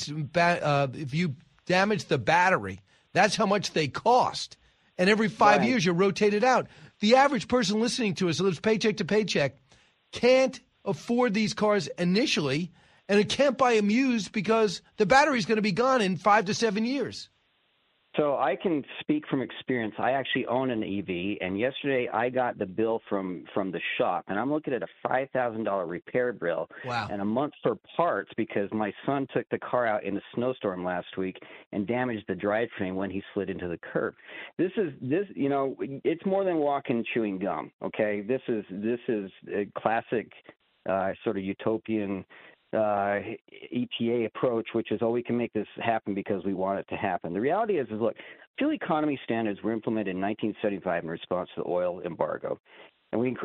if you damage the battery, that's how much they cost. And every 5 years, you rotate it out. The average person listening to us who lives paycheck to paycheck can't afford these cars initially, and it can't buy them used because the battery's going to be gone in 5 to 7 years. So I can speak from experience. I actually own an EV, and yesterday I got the bill from the shop, and I'm looking at a $5,000 repair bill and a month for parts because my son took the car out in a snowstorm last week and damaged the drivetrain when he slid into the curb. This it's more than walking and chewing gum. Okay, this is a classic sort of utopian EPA approach, which is, we can make this happen because we want it to happen. The reality is look, fuel economy standards were implemented in 1975 in response to the oil embargo, and we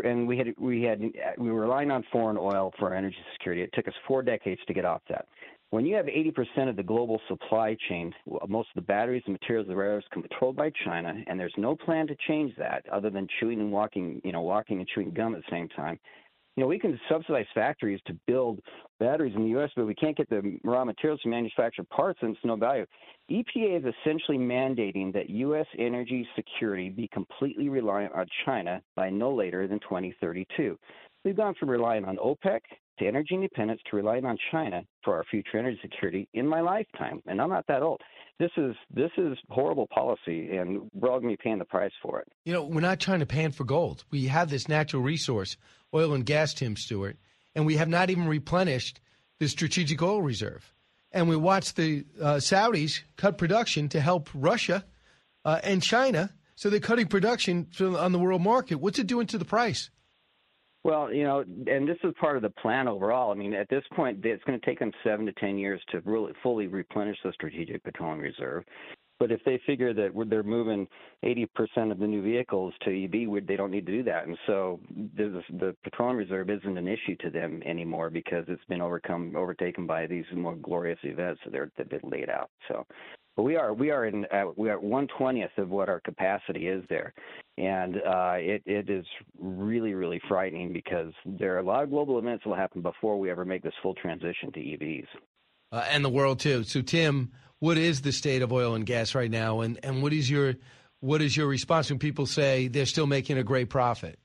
were relying on foreign oil for our energy security. It took us 4 decades to get off that. When you have 80% of the global supply chain, most of the batteries and materials, the rare earths, controlled by China, and there's no plan to change that other than chewing and walking and chewing gum at the same time. We can subsidize factories to build batteries in the U.S., but we can't get the raw materials to manufacture parts, and it's no value. EPA is essentially mandating that U.S. energy security be completely reliant on China by no later than 2032. We've gone from relying on OPEC to energy independence to relying on China for our future energy security in my lifetime, and I'm not that old. This is horrible policy, and we're all going to be paying the price for it. We're not trying to pan for gold. We have this natural resource, oil and gas, Tim Stewart, and we have not even replenished the strategic oil reserve. And we watched the Saudis cut production to help Russia and China, so they're cutting production on the world market. What's it doing to the price? Well, and this is part of the plan overall. I mean, at this point, it's going to take them 7 to 10 years to really fully replenish the strategic petroleum reserve. But if they figure that they're moving 80% of the new vehicles to EV, they don't need to do that. And so the petroleum reserve isn't an issue to them anymore because it's been overtaken by these more glorious events that they've been laid out. So, but we are at 1/20th of what our capacity is there, and it is really, really frightening because there are a lot of global events that will happen before we ever make this full transition to EVs. And the world too. So, Tim, what is the state of oil and gas right now, and what is your response when people say they're still making a great profit?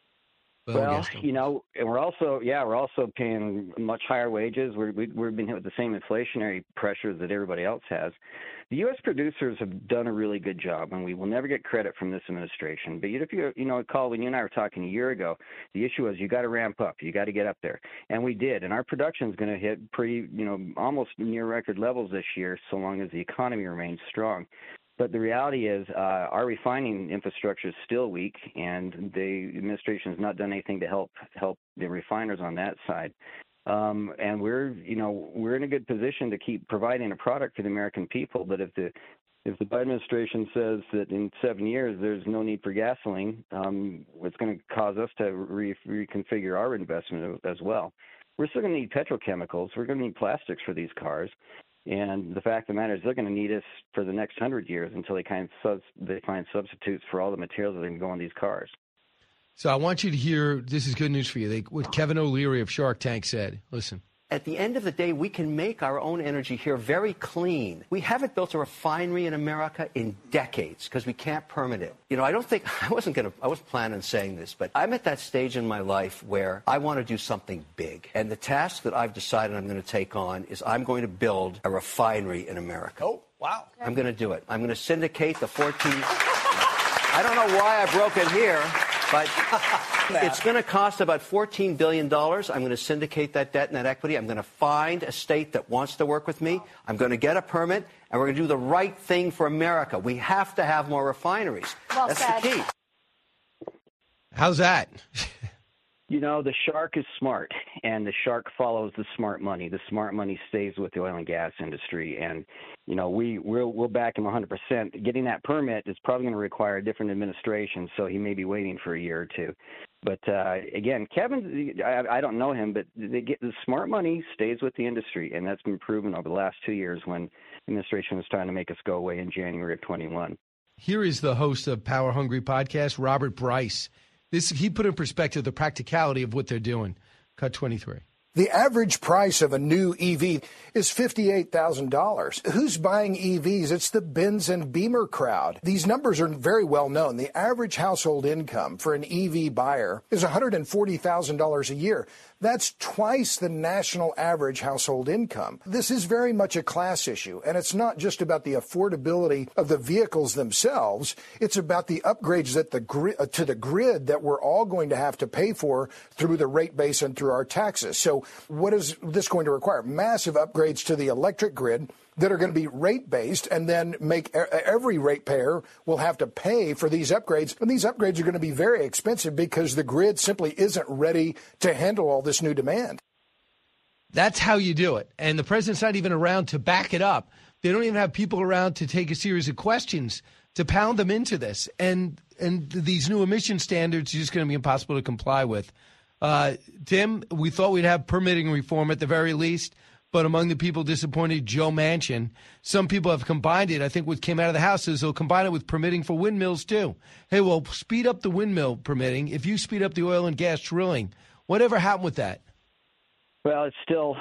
Well, and we're also paying much higher wages. We've been hit with the same inflationary pressures that everybody else has. The U.S. producers have done a really good job, and we will never get credit from this administration. But if you recall when you and I were talking a year ago, the issue was you got to ramp up, you got to get up there, and we did. And our production is going to hit pretty, almost near record levels this year, so long as the economy remains strong. But the reality is our refining infrastructure is still weak, and the administration has not done anything to help the refiners on that side. And we're in a good position to keep providing a product for the American people. But if the Biden administration says that in 7 years there's no need for gasoline, it's going to cause us to reconfigure our investment as well. We're still going to need petrochemicals. We're going to need plastics for these cars. And the fact of the matter is they're going to need us for the next 100 years until they find substitutes for all the materials that are going to go on these cars. So I want you to hear, this is good news for you, what Kevin O'Leary of Shark Tank said. Listen. At the end of the day, we can make our own energy here very clean. We haven't built a refinery in America in decades because we can't permit it. You know, I wasn't planning on saying this, but I'm at that stage in my life where I want to do something big. And the task that I've decided I'm going to take on is I'm going to build a refinery in America. Oh, wow. I'm going to do it. I'm going to syndicate the 14. I don't know why I broke it here, but it's going to cost about $14 billion. I'm going to syndicate that debt and that equity. I'm going to find a state that wants to work with me. I'm going to get a permit, and we're going to do the right thing for America. We have to have more refineries. That's the key. How's that? You know, the shark is smart, and the shark follows the smart money. The smart money stays with the oil and gas industry, and you know we'll back him 100%. Getting that permit is probably going to require a different administration, so he may be waiting for a year or two. But again, Kevin, I don't know him, but the smart money stays with the industry, and that's been proven over the last 2 years when the administration was trying to make us go away in January of 21. Here is the host of Power Hungry Podcast, Robert Bryce. He put in perspective the practicality of what they're doing. Cut 23. The average price of a new EV is $58,000. Who's buying EVs? It's the Benz and Beamer crowd. These numbers are very well known. The average household income for an EV buyer is $140,000 a year. That's twice the national average household income. This is very much a class issue, and it's not just about the affordability of the vehicles themselves. It's about the upgrades that to the grid that we're all going to have to pay for through the rate base and through our taxes. So what is this going to require? Massive upgrades to the electric grid that are going to be rate-based, and then make every ratepayer will have to pay for these upgrades. And these upgrades are going to be very expensive because the grid simply isn't ready to handle all this new demand. That's how you do it. And the president's not even around to back it up. They don't even have people around to take a series of questions to pound them into this. And these new emission standards are just going to be impossible to comply with. Tim, we thought we'd have permitting reform at the very least. But among the people disappointed, Joe Manchin. Some people have combined it. I think what came out of the House is they'll combine it with permitting for windmills, too. Hey, well, speed up the windmill permitting. If you speed up the oil and gas drilling, whatever happened with that? Well, it's still,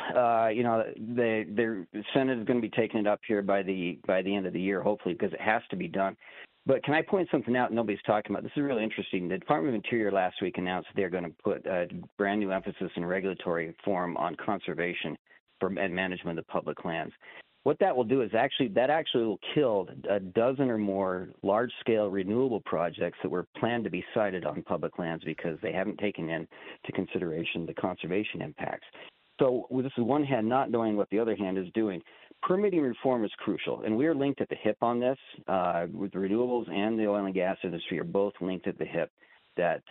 the Senate is going to be taking it up here by the end of the year, hopefully, because it has to be done. But can I point something out nobody's talking about? This is really interesting. The Department of Interior last week announced they're going to put a brand new emphasis in regulatory reform on conservation and management of public lands. What that will do is actually will kill a dozen or more large-scale renewable projects that were planned to be sited on public lands because they haven't taken into consideration the conservation impacts. So this is one hand not knowing what the other hand is doing. Permitting reform is crucial, and we are linked at the hip on this. With the renewables and the oil and gas industry are both linked at the hip. That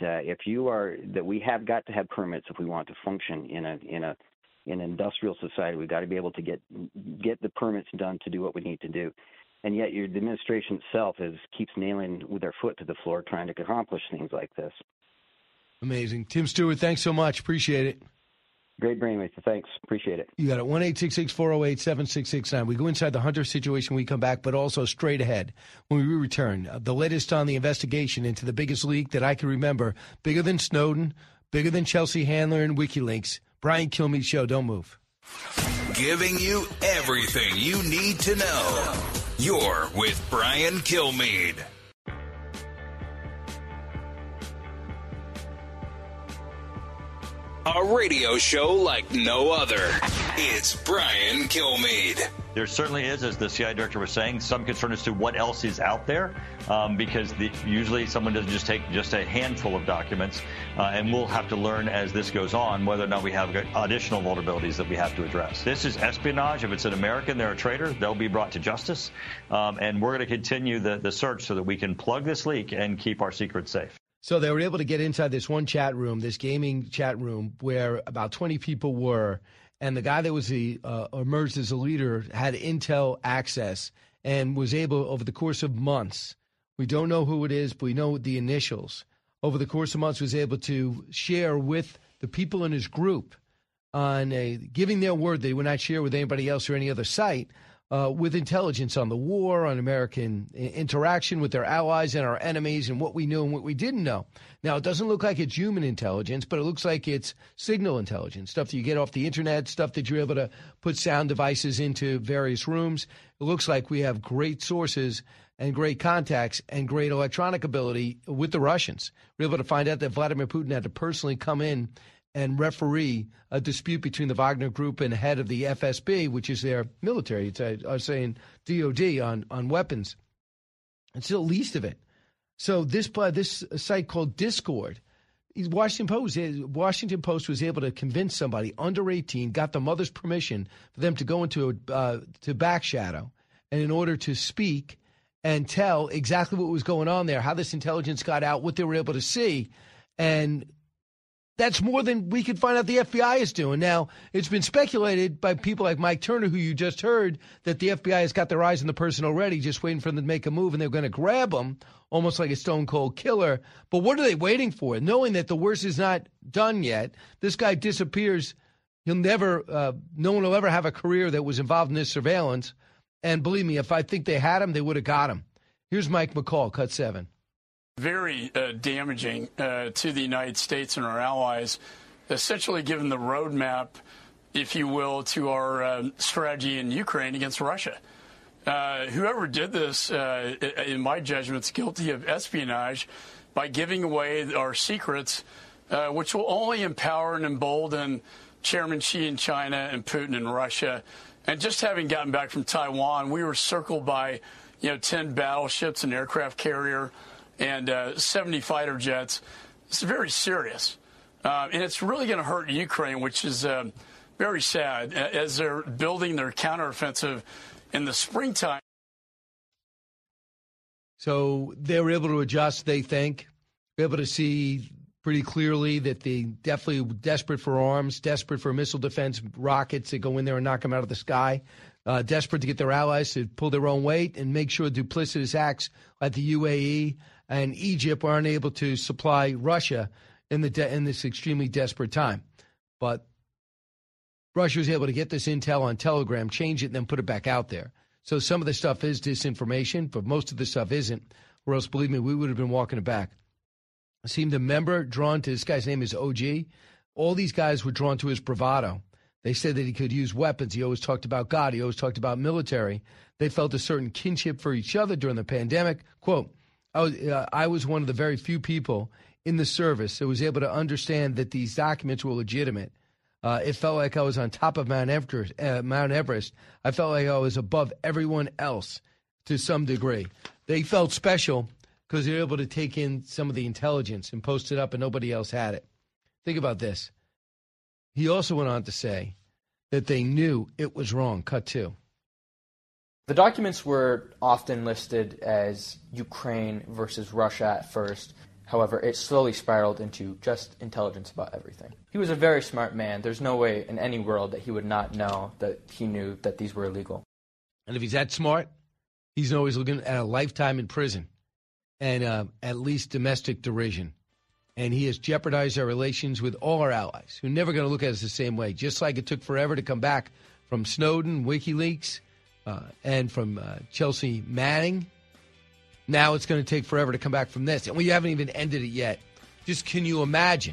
we have got to have permits if we want to function in an industrial society. We've got to be able to get the permits done to do what we need to do. And yet the administration itself keeps nailing with their foot to the floor trying to accomplish things like this. Amazing. Tim Stewart, thanks so much. Appreciate it. Great brain, mate. Thanks. Appreciate it. You got it. 1-866-408-7669. We go inside the Hunter situation when we come back, but also straight ahead when we return. The latest on the investigation into the biggest leak that I can remember, bigger than Snowden, bigger than Chelsea Handler and WikiLeaks. Brian Kilmeade Show. Don't move. Giving you everything you need to know. You're with Brian Kilmeade. A radio show like no other. It's Brian Kilmeade. There certainly is, as the CIA director was saying, some concern as to what else is out there, because usually someone doesn't just take just a handful of documents, and we'll have to learn as this goes on whether or not we have additional vulnerabilities that we have to address. This is espionage. If it's an American, they're a traitor, they'll be brought to justice, and we're going to continue the search so that we can plug this leak and keep our secrets safe. So they were able to get inside this one chat room, this gaming chat room, where about 20 people were, and the guy that was emerged as a leader had intel access and was able, over the course of months, we don't know who it is, but we know the initials, over the course of months was able to share with the people in his group on giving their word they would not share with anybody else or any other site with intelligence on the war, on American interaction with their allies and our enemies, and what we knew and what we didn't know. Now, it doesn't look like it's human intelligence, but it looks like it's signal intelligence, stuff that you get off the internet, stuff that you're able to put sound devices into various rooms. It looks like we have great sources and great contacts and great electronic ability with the Russians. We're able to find out that Vladimir Putin had to personally come in and referee a dispute between the Wagner Group and the head of the FSB, which is their military. It's I was saying DOD on weapons. It's the least of it. So this site called Discord, Washington Post was able to convince somebody under 18, got the mother's permission for them to go into to Backshadow, and in order to speak and tell exactly what was going on there, how this intelligence got out, what they were able to see, and that's more than we could find out the FBI is doing. Now, it's been speculated by people like Mike Turner, who you just heard, that the FBI has got their eyes on the person already, just waiting for them to make a move, and they're going to grab them, almost like a stone-cold killer. But what are they waiting for? Knowing that the worst is not done yet, this guy disappears. He'll never, no one will ever have a career that was involved in this surveillance. And believe me, if I think they had him, they would have got him. Here's Mike McCall, cut 7. Very damaging to the United States and our allies, essentially given the roadmap, if you will, to our strategy in Ukraine against Russia. Whoever did this, in my judgment, is guilty of espionage by giving away our secrets, which will only empower and embolden Chairman Xi in China and Putin in Russia. And just having gotten back from Taiwan, we were circled by 10 battleships, an aircraft carrier, and 70 fighter jets. It's very serious. And it's really going to hurt Ukraine, which is very sad, as they're building their counteroffensive in the springtime. So they were able to adjust, they think. Be able to see pretty clearly that they definitely desperate for arms, desperate for missile defense rockets that go in there and knock them out of the sky. Desperate to get their allies to pull their own weight and make sure duplicitous acts like the UAE and Egypt aren't able to supply Russia in this extremely desperate time. But Russia was able to get this intel on Telegram, change it, and then put it back out there. So some of the stuff is disinformation, but most of the stuff isn't, or else, believe me, we would have been walking it back. I seemed a member drawn to this guy's name is OG. All these guys were drawn to his bravado. They said that he could use weapons. He always talked about God. He always talked about military. They felt a certain kinship for each other during the pandemic. Quote, I was one of the very few people in the service that was able to understand that these documents were legitimate. It felt like I was on top of Mount Everest. I felt like I was above everyone else to some degree. They felt special because they were able to take in some of the intelligence and post it up and nobody else had it. Think about this. He also went on to say that they knew it was wrong. Cut 2. The documents were often listed as Ukraine versus Russia at first. However, it slowly spiraled into just intelligence about everything. He was a very smart man. There's no way in any world that he would not know that he knew that these were illegal. And if he's that smart, he's always looking at a lifetime in prison and at least domestic derision. And he has jeopardized our relations with all our allies, who are never going to look at us the same way, just like it took forever to come back from Snowden, WikiLeaks, and from Chelsea Manning. Now it's going to take forever to come back from this. And we haven't even ended it yet. Just can you imagine?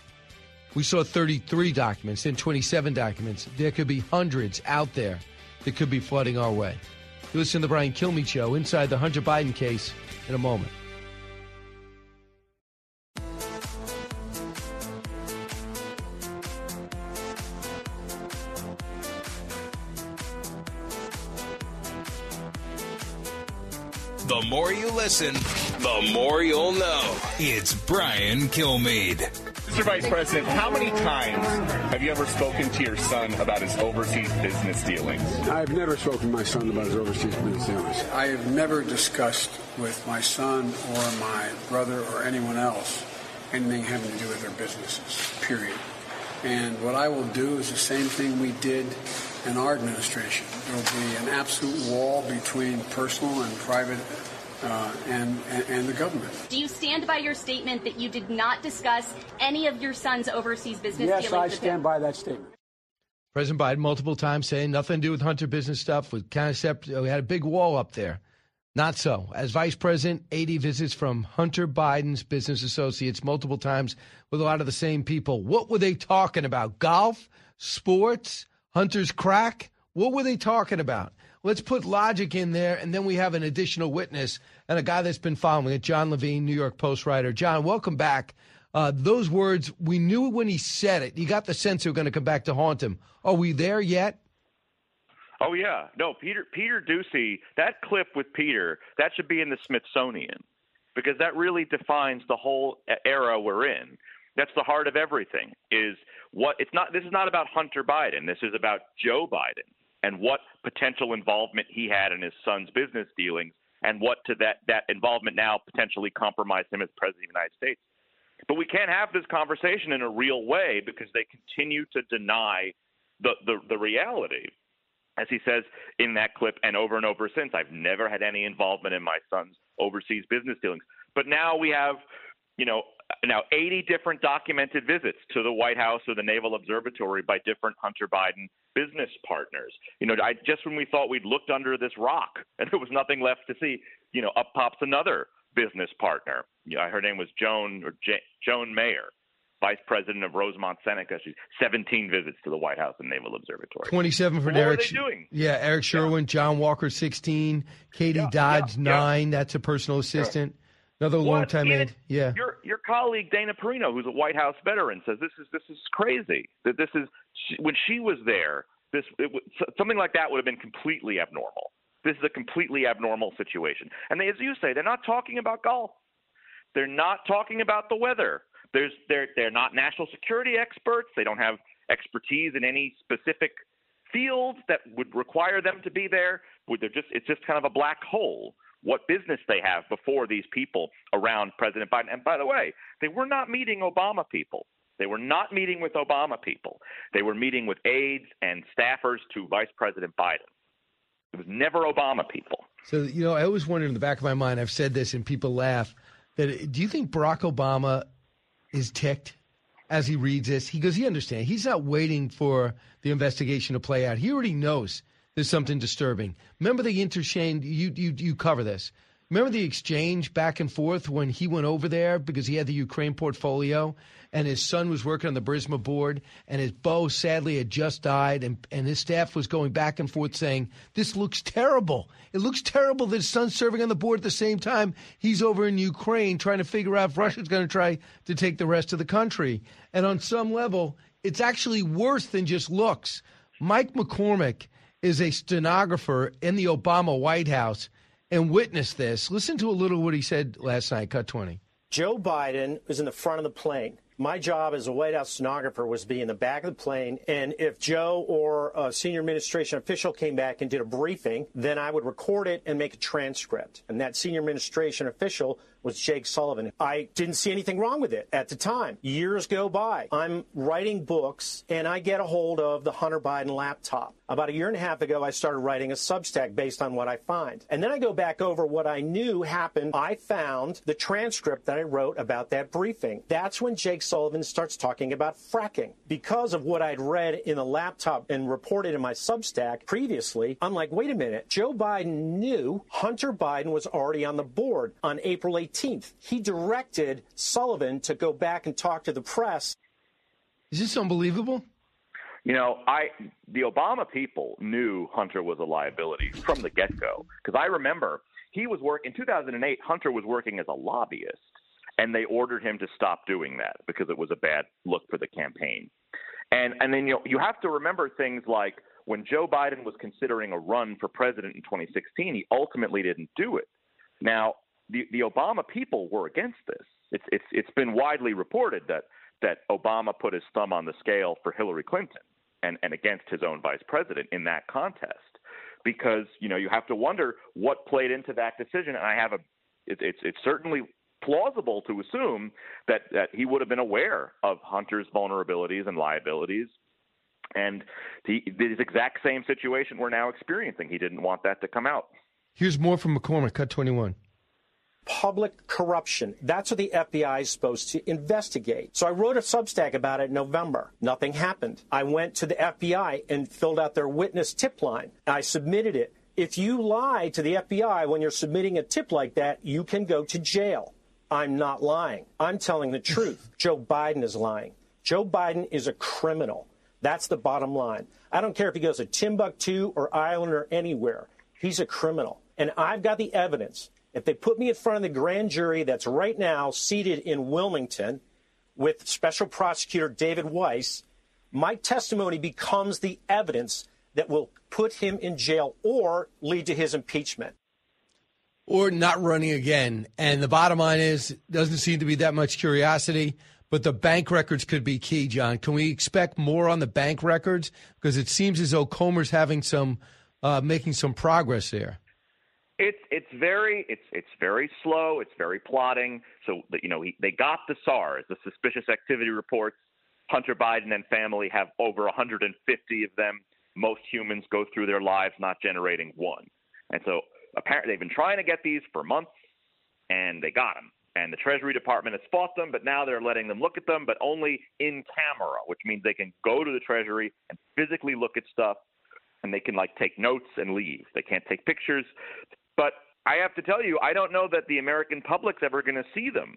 We saw 33 documents, then 27 documents. There could be hundreds out there that could be flooding our way. You listen to the Brian Kilmeade Show inside the Hunter Biden case in a moment. The more you listen, the more you'll know. It's Brian Kilmeade. Mr. Vice President, how many times have you ever spoken to your son about his overseas business dealings? I've never spoken to my son about his overseas business dealings. I have never discussed with my son or my brother or anyone else anything having to do with their businesses, period. And what I will do is the same thing we did in our administration. There will be an absolute wall between personal and private and the government. Do you stand by your statement that you did not discuss any of your son's overseas business dealings with him? Yes, I stand by that statement. President Biden multiple times saying nothing to do with Hunter business stuff. Was kind of separate. We had a big wall up there. Not so. As vice president, 80 visits from Hunter Biden's business associates multiple times with a lot of the same people. What were they talking about? Golf? Sports? Hunter's crack? What were they talking about? Let's put logic in there, and then we have an additional witness and a guy that's been following it, John Levine, New York Post writer. John, welcome back. Those words, we knew when he said it. You got the sense they were going to come back to haunt him. Are we there yet? Oh, yeah. No, Peter Doocy, that clip with Peter, that should be in the Smithsonian because that really defines the whole era we're in. That's the heart of everything this is not about Hunter Biden. This is about Joe Biden and what potential involvement he had in his son's business dealings and what to that involvement now potentially compromised him as president of the United States. But we can't have this conversation in a real way because they continue to deny the reality. As he says in that clip and over since, I've never had any involvement in my son's overseas business dealings. But now we have, 80 different documented visits to the White House or the Naval Observatory by different Hunter Biden business partners. Just when we thought we'd looked under this rock and there was nothing left to see, up pops another business partner. Her name was Joan Mayer, vice president of Rosemont Seneca. She's 17 visits to the White House and Naval Observatory. 27 for What Eric. are they doing? Yeah, Eric Sherwin, John Walker, 16. Katie Dodge, 9. That's a personal assistant. Another long-time aide. Yeah. Your colleague Dana Perino, who's a White House veteran, says this is crazy. That when she was there, something like that would have been completely abnormal. This is a completely abnormal situation. And as you say, they're not talking about golf. They're not talking about the weather. They're not national security experts. They don't have expertise in any specific fields that would require them to be there. It's just kind of a black hole. What business they have before these people around President Biden. And by the way, they were not meeting Obama people. They were not meeting with Obama people. They were meeting with aides and staffers to Vice President Biden. It was never Obama people. So, I always wondered in the back of my mind, I've said this and people laugh, that do you think Barack Obama is ticked as he reads this? He understands. He's not waiting for the investigation to play out. He already knows there's something disturbing. Remember the interchange, you cover this. Remember the exchange back and forth when he went over there because he had the Ukraine portfolio and his son was working on the Burisma board and his beau sadly had just died and his staff was going back and forth saying, this looks terrible. It looks terrible that his son's serving on the board at the same time he's over in Ukraine trying to figure out if Russia's going to try to take the rest of the country. And on some level, it's actually worse than just looks. Mike McCormick is a stenographer in the Obama White House and witnessed this. Listen to a little what he said last night, cut 20. Joe Biden was in the front of the plane. My job as a White House stenographer was to be in the back of the plane, and if Joe or a senior administration official came back and did a briefing, then I would record it and make a transcript. And that senior administration official was Jake Sullivan. I didn't see anything wrong with it at the time. Years go by. I'm writing books, and I get a hold of the Hunter Biden laptop. About a year and a half ago, I started writing a Substack based on what I find. And then I go back over what I knew happened. I found the transcript that I wrote about that briefing. That's when Jake Sullivan starts talking about fracking. Because of what I'd read in the laptop and reported in my Substack previously, I'm like, wait a minute. Joe Biden knew Hunter Biden was already on the board on April 18th. He directed Sullivan to go back and talk to the press. Is this unbelievable? The Obama people knew Hunter was a liability from the get-go. Because I remember he was in 2008, Hunter was working as a lobbyist, and they ordered him to stop doing that because it was a bad look for the campaign. And then you have to remember things like when Joe Biden was considering a run for president in 2016, he ultimately didn't do it. Now, the Obama people were against this. It's been widely reported that Obama put his thumb on the scale for Hillary Clinton and against his own vice president in that contest, because you have to wonder what played into that decision. And it's certainly plausible to assume that he would have been aware of Hunter's vulnerabilities and liabilities, and this exact same situation we're now experiencing. He didn't want that to come out. Here's more from McCormick, cut 21. public corruption. That's what the FBI is supposed to investigate. So I wrote a Substack about it in November. Nothing happened. I went to the FBI and filled out their witness tip line. I submitted it. If you lie to the FBI when you're submitting a tip like that, you can go to jail. I'm not lying. I'm telling the truth. Joe Biden is lying. Joe Biden is a criminal. That's the bottom line. I don't care if he goes to Timbuktu or Ireland or anywhere. He's a criminal. And I've got the evidence. If they put me in front of the grand jury that's right now seated in Wilmington with Special Prosecutor David Weiss, my testimony becomes the evidence that will put him in jail or lead to his impeachment. Or not running again. And the bottom line is, doesn't seem to be that much curiosity, but the bank records could be key, John. Can we expect more on the bank records? Because it seems as though Comer's having making some progress there. It's very slow. It's very plodding. So they got the SARS, the suspicious activity reports. Hunter Biden and family have over 150 of them. Most humans go through their lives not generating one, and so apparently they've been trying to get these for months, and they got them. And the Treasury Department has fought them, but now they're letting them look at them, but only in camera, which means they can go to the Treasury and physically look at stuff, and they can take notes and leave. They can't take pictures. But I have to tell you, I don't know that the American public's ever going to see them.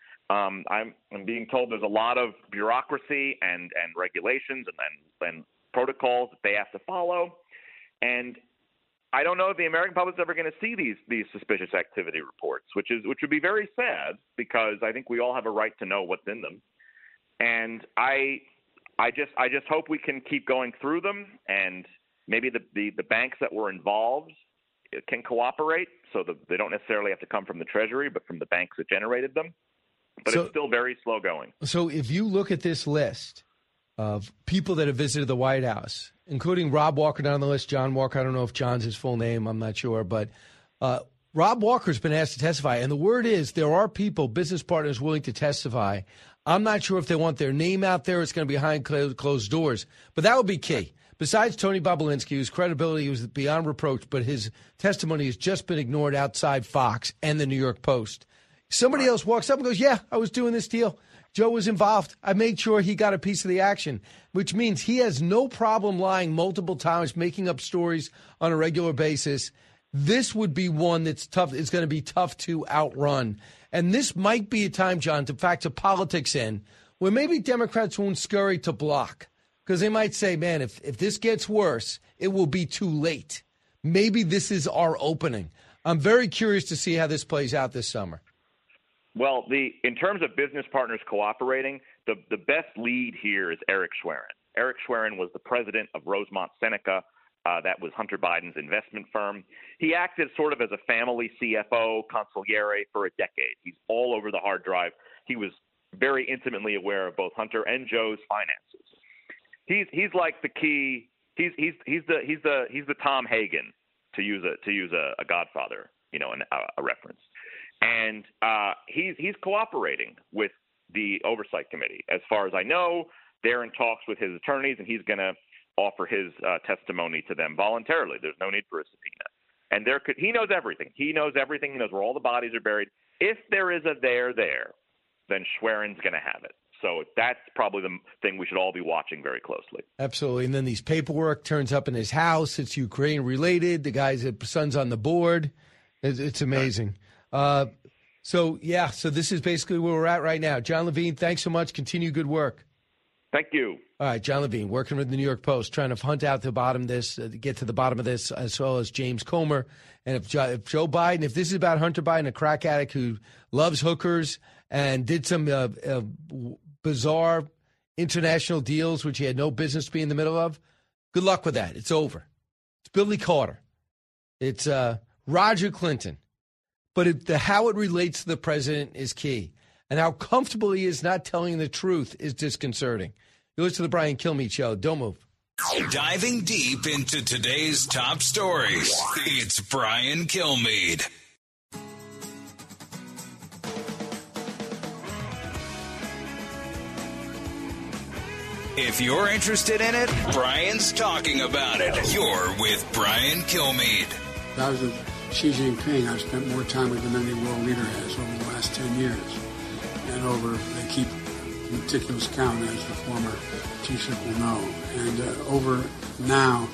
I'm being told there's a lot of bureaucracy and regulations and protocols that they have to follow, and I don't know if the American public's ever going to see these suspicious activity reports, which would be very sad because I think we all have a right to know what's in them, and I just hope we can keep going through them, and maybe the banks that were involved can cooperate so that they don't necessarily have to come from the Treasury, but from the banks that generated them. But it's still very slow going. So if you look at this list of people that have visited the White House, including Rob Walker down on the list, John Walker, I don't know if John's his full name, I'm not sure, but Rob Walker's been asked to testify, and the word is there are people, business partners, willing to testify. I'm not sure if they want their name out there. It's going to be behind closed doors, but that would be key. Besides Tony Bobulinski, whose credibility was beyond reproach, but his testimony has just been ignored outside Fox and the New York Post. Somebody else walks up and goes, yeah, I was doing this deal. Joe was involved. I made sure he got a piece of the action, which means he has no problem lying multiple times, making up stories on a regular basis. This would be one that's tough. It's going to be tough to outrun. And this might be a time, John, to factor politics in, where maybe Democrats won't scurry to block. Because they might say, man, if this gets worse, it will be too late. Maybe this is our opening. I'm very curious to see how this plays out this summer. Well, in terms of business partners cooperating, the best lead here is Eric Schwerin. Eric Schwerin was the president of Rosemont Seneca. That was Hunter Biden's investment firm. He acted sort of as a family CFO, consigliere for a decade. He's all over the hard drive. He was very intimately aware of both Hunter and Joe's finances. He's like the key. He's the Tom Hagen, to use a Godfather, a reference. And he's cooperating with the Oversight Committee. As far as I know, they're in talks with his attorneys, and he's going to offer his testimony to them voluntarily. There's no need for a subpoena. And he knows everything. He knows everything. He knows where all the bodies are buried. If there is a there, then Schwerin's going to have it. So that's probably the thing we should all be watching very closely. Absolutely. And then these paperwork turns up in his house. It's Ukraine-related. The guy's son's on the board. It's amazing. So this is basically where we're at right now. John Levine, thanks so much. Continue good work. Thank you. All right, John Levine, working with the New York Post, trying to hunt out the bottom of this, get to the bottom of this, as well as James Comer. And if Joe Biden, if this is about Hunter Biden, a crack addict who loves hookers and did some bizarre international deals, which he had no business to be in the middle of, good luck with that. It's over. It's Billy Carter. It's Roger Clinton. But how it relates to the president is key. And how comfortable he is not telling the truth is disconcerting. You listen to the Brian Kilmeade Show. Don't move. Diving deep into today's top stories, it's Brian Kilmeade. If you're interested in it, Brian's talking about it. You're with Brian Kilmeade. I was Xi Jinping, I've spent more time with than any world leader has over the last 10 years. And they keep meticulous count, as the former Taoiseach will know. And over now,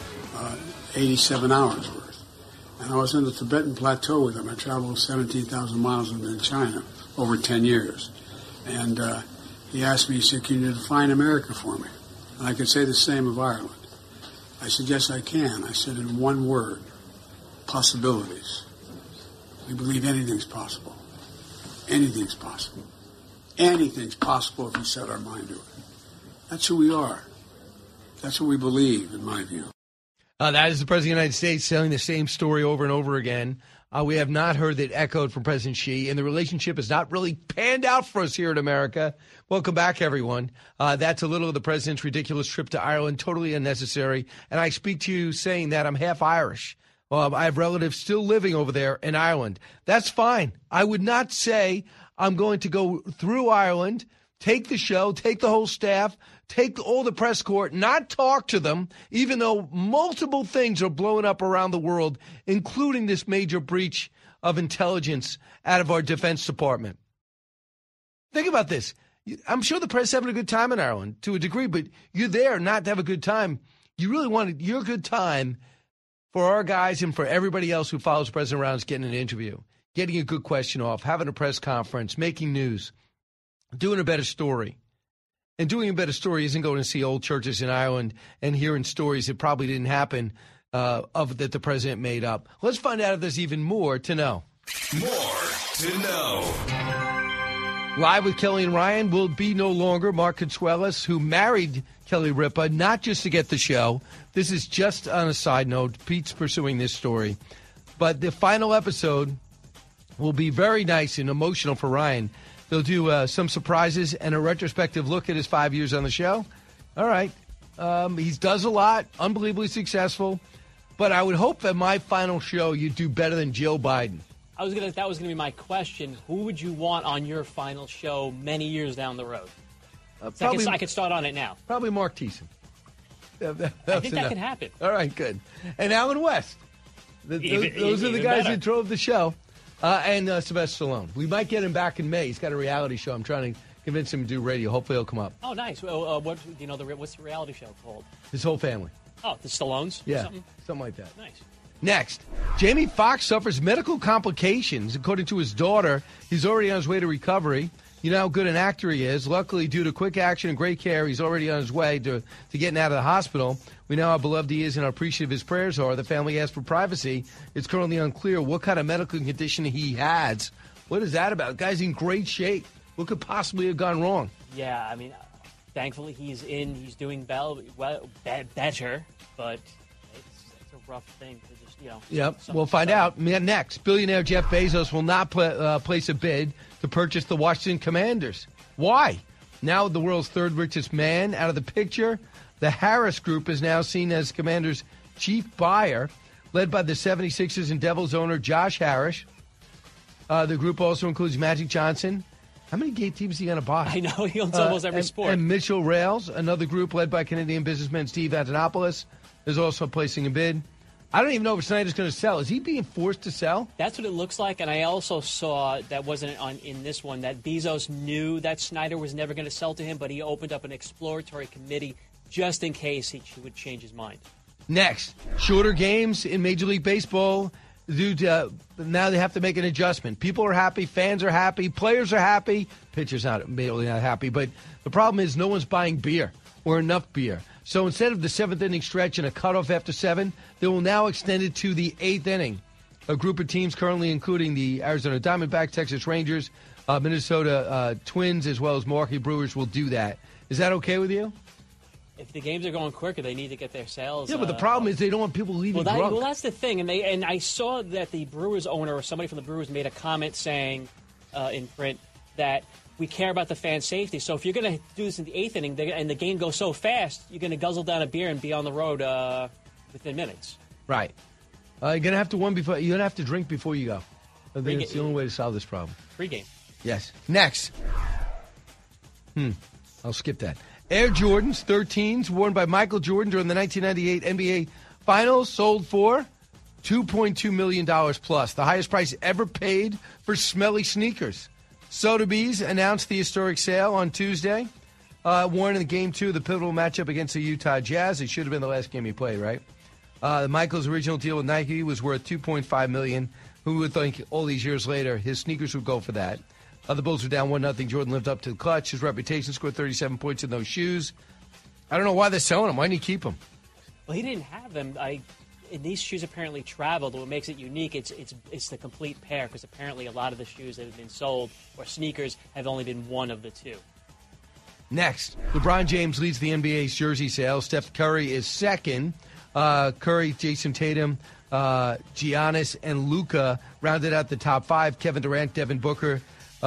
87 hours worth. And I was in the Tibetan Plateau with him. I traveled 17,000 miles with him in China over 10 years. And he asked me, he said, can you define America for me? And I could say the same of Ireland. I said, yes, I can. I said, in one word, possibilities. We believe anything's possible. Anything's possible. Anything's possible if we set our mind to it. That's who we are. That's what we believe, in my view. That is the President of the United States telling the same story over and over again. We have not heard that echoed from President Xi, and the relationship has not really panned out for us here in America. Welcome back, everyone. That's a little of the President's ridiculous trip to Ireland, totally unnecessary. And I speak to you saying that I'm half Irish. I have relatives still living over there in Ireland. That's fine. I would not say I'm going to go through Ireland, take the show, take the whole staff, take all the press corps, not talk to them, even though multiple things are blowing up around the world, including this major breach of intelligence out of our Defense Department. Think about this. I'm sure the press is having a good time in Ireland to a degree, but you're there not to have a good time. You really wanted your good time for our guys and for everybody else who follows President around is getting an interview, getting a good question off, having a press conference, making news, doing a better story. And doing a better story isn't going to see old churches in Ireland and hearing stories that probably didn't happen that the president made up. Let's find out if there's even more to know. More to know. Live with Kelly and Ryan will be no longer Mark Consuelos, who married Kelly Ripa, not just to get the show. This is just on a side note. Pete's pursuing this story. But the final episode will be very nice and emotional for Ryan. They'll do some surprises and a retrospective look at his 5 years on the show. All right. He does a lot, unbelievably successful. But I would hope that my final show you do better than Joe Biden. That was gonna be my question. Who would you want on your final show many years down the road? I could start on it now. Probably Mark Thiessen. I think that could happen. All right, good. And Alan West. Those are the guys better. who drove the show. And Sylvester Stallone. We might get him back in May. He's got a reality show. I'm trying to convince him to do radio. Hopefully he'll come up. Oh, nice. Well, what's the reality show called? His whole family. Oh, the Stallones? Yeah, something like that. Nice. Next, Jamie Foxx suffers medical complications. According to his daughter, he's already on his way to recovery. You know how good an actor he is. Luckily, due to quick action and great care, he's already on his way to getting out of the hospital. We know how beloved he is and how appreciative his prayers are. The family asked for privacy. It's currently unclear what kind of medical condition he has. What is that about? The guy's in great shape. What could possibly have gone wrong? Yeah, I mean, thankfully he's doing better, but it's a rough thing to just, Yep, we'll find out. Next, billionaire Jeff Bezos will not place a bid to purchase the Washington Commanders. Why? Now the world's third richest man out of the picture. The Harris Group is now seen as Commanders' chief buyer, led by the 76ers and Devils owner Josh Harris. The group also includes Magic Johnson. How many gay teams is he going to buy? I know, he owns almost every sport. And Mitchell Rails, another group led by Canadian businessman Steve Antonopoulos, is also placing a bid. I don't even know if Snyder's going to sell. Is he being forced to sell? That's what it looks like, and I also saw, that wasn't in this one, that Bezos knew that Snyder was never going to sell to him, but he opened up an exploratory committee just in case he would change his mind. Next, shorter games in Major League Baseball. Now they have to make an adjustment. People are happy, fans are happy, players are happy, pitchers not happy. But the problem is no one's buying beer or enough beer. So instead of the seventh inning stretch and a cutoff after 7, they will now extend it to the 8th inning. A group of teams currently including the Arizona Diamondbacks, Texas Rangers, Minnesota Twins, as well as Milwaukee Brewers will do that. Is that okay with you? If the games are going quicker, they need to get their sales. Yeah, but the problem is they don't want people leaving drunk. Well, that's the thing. And I saw that the Brewers owner or somebody from the Brewers made a comment saying in print that we care about the fan safety. So if you're going to do this in the 8th inning and the game goes so fast, you're going to guzzle down a beer and be on the road within minutes. Right. You're going to have to you're going to have to drink before you go. I think it's the only way to solve this problem. Free game. Yes. Next. I'll skip that. Air Jordans, 13s, worn by Michael Jordan during the 1998 NBA Finals, sold for $2.2 million plus, the highest price ever paid for smelly sneakers. Sotheby's announced the historic sale on Tuesday. Worn in the Game 2 of the pivotal matchup against the Utah Jazz. It should have been the last game he played, right? Michael's original deal with Nike was worth $2.5 million. Who would think all these years later his sneakers would go for that? The Bulls were down 1-0. Jordan lived up to the clutch. His reputation, scored 37 points in those shoes. I don't know why they're selling them. Why didn't he keep them? Well, he didn't have them. And these shoes apparently traveled. What makes it unique, it's the complete pair, because apparently a lot of the shoes that have been sold, or sneakers, have only been one of the two. Next, LeBron James leads the NBA's jersey sales. Steph Curry is second. Curry, Jason Tatum, Giannis, and Luka rounded out the top five. Kevin Durant, Devin Booker,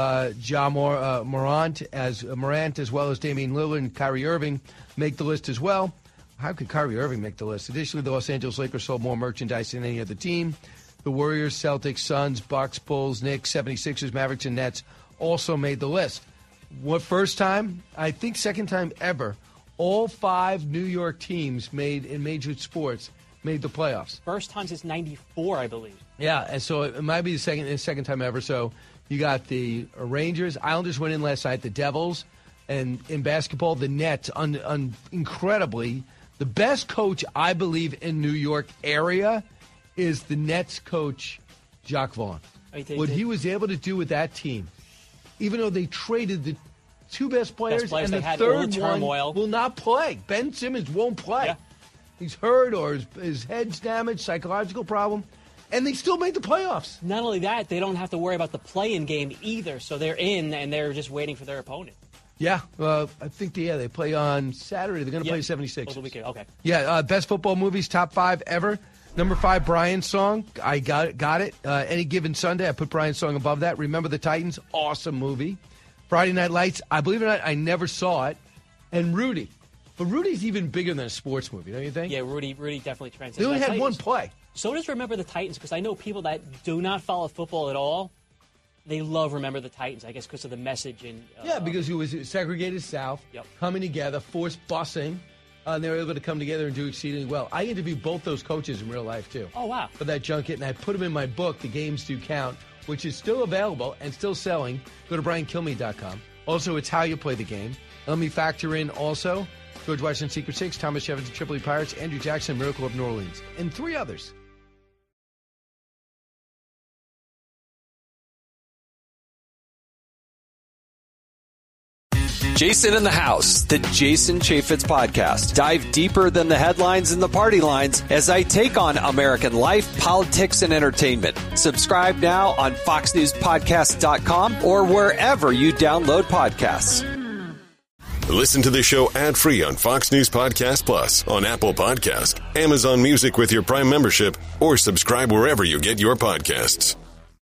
Morant, as well as Damian Lillard and Kyrie Irving make the list as well. How could Kyrie Irving make the list? Additionally, the Los Angeles Lakers sold more merchandise than any other team. The Warriors, Celtics, Suns, Bucks, Bulls, Knicks, 76ers, Mavericks, and Nets also made the list. What first time? I think second time ever. All five New York teams made in major sports made the playoffs. First time since '94, I believe. Yeah, and so it might be the second time ever. So you got the Rangers. Islanders went in last night. The Devils. And in basketball, the Nets, incredibly, the best coach, I believe, in New York area is the Nets coach, Jacques Vaughn. What he was able to do with that team, even though they traded the two best players and the third one will not play. Ben Simmons won't play. Yeah. He's hurt or his head's damaged, psychological problem, and they still made the playoffs. Not only that, they don't have to worry about the play-in game either, so they're in and they're just waiting for their opponent. Yeah, I think they play on Saturday. They're going to play 76. Okay. Yeah, best football movies, top five ever. Number 5, Brian's Song. I got it. Any Given Sunday, I put Brian's Song above that. Remember the Titans, awesome movie. Friday Night Lights, I believe it or not, I never saw it. And Rudy. But Rudy's even bigger than a sports movie, don't you think? Yeah, Rudy definitely transcends. They only had one play. So does Remember the Titans, because I know people that do not follow football at all, they love Remember the Titans, I guess, because of the message. Because it was segregated South, coming together, forced busing, and they were able to come together and do exceedingly well. I interviewed both those coaches in real life, too. Oh, wow. For that junket, and I put them in my book, The Games Do Count, which is still available and still selling. Go to BrianKilmeade.com. Also, it's How You Play the Game. Let me factor in also George Washington's Secret Six, Thomas Jefferson, Tripoli Pirates, Andrew Jackson, Miracle of New Orleans, and 3 others. Jason in the House, the Jason Chaffetz podcast. Dive deeper than the headlines and the party lines as I take on American life, politics, and entertainment. Subscribe now on FoxNewsPodcast.com or wherever you download podcasts. Listen to the show ad-free on Fox News Podcast Plus, on Apple Podcast, Amazon Music with your Prime membership, or subscribe wherever you get your podcasts.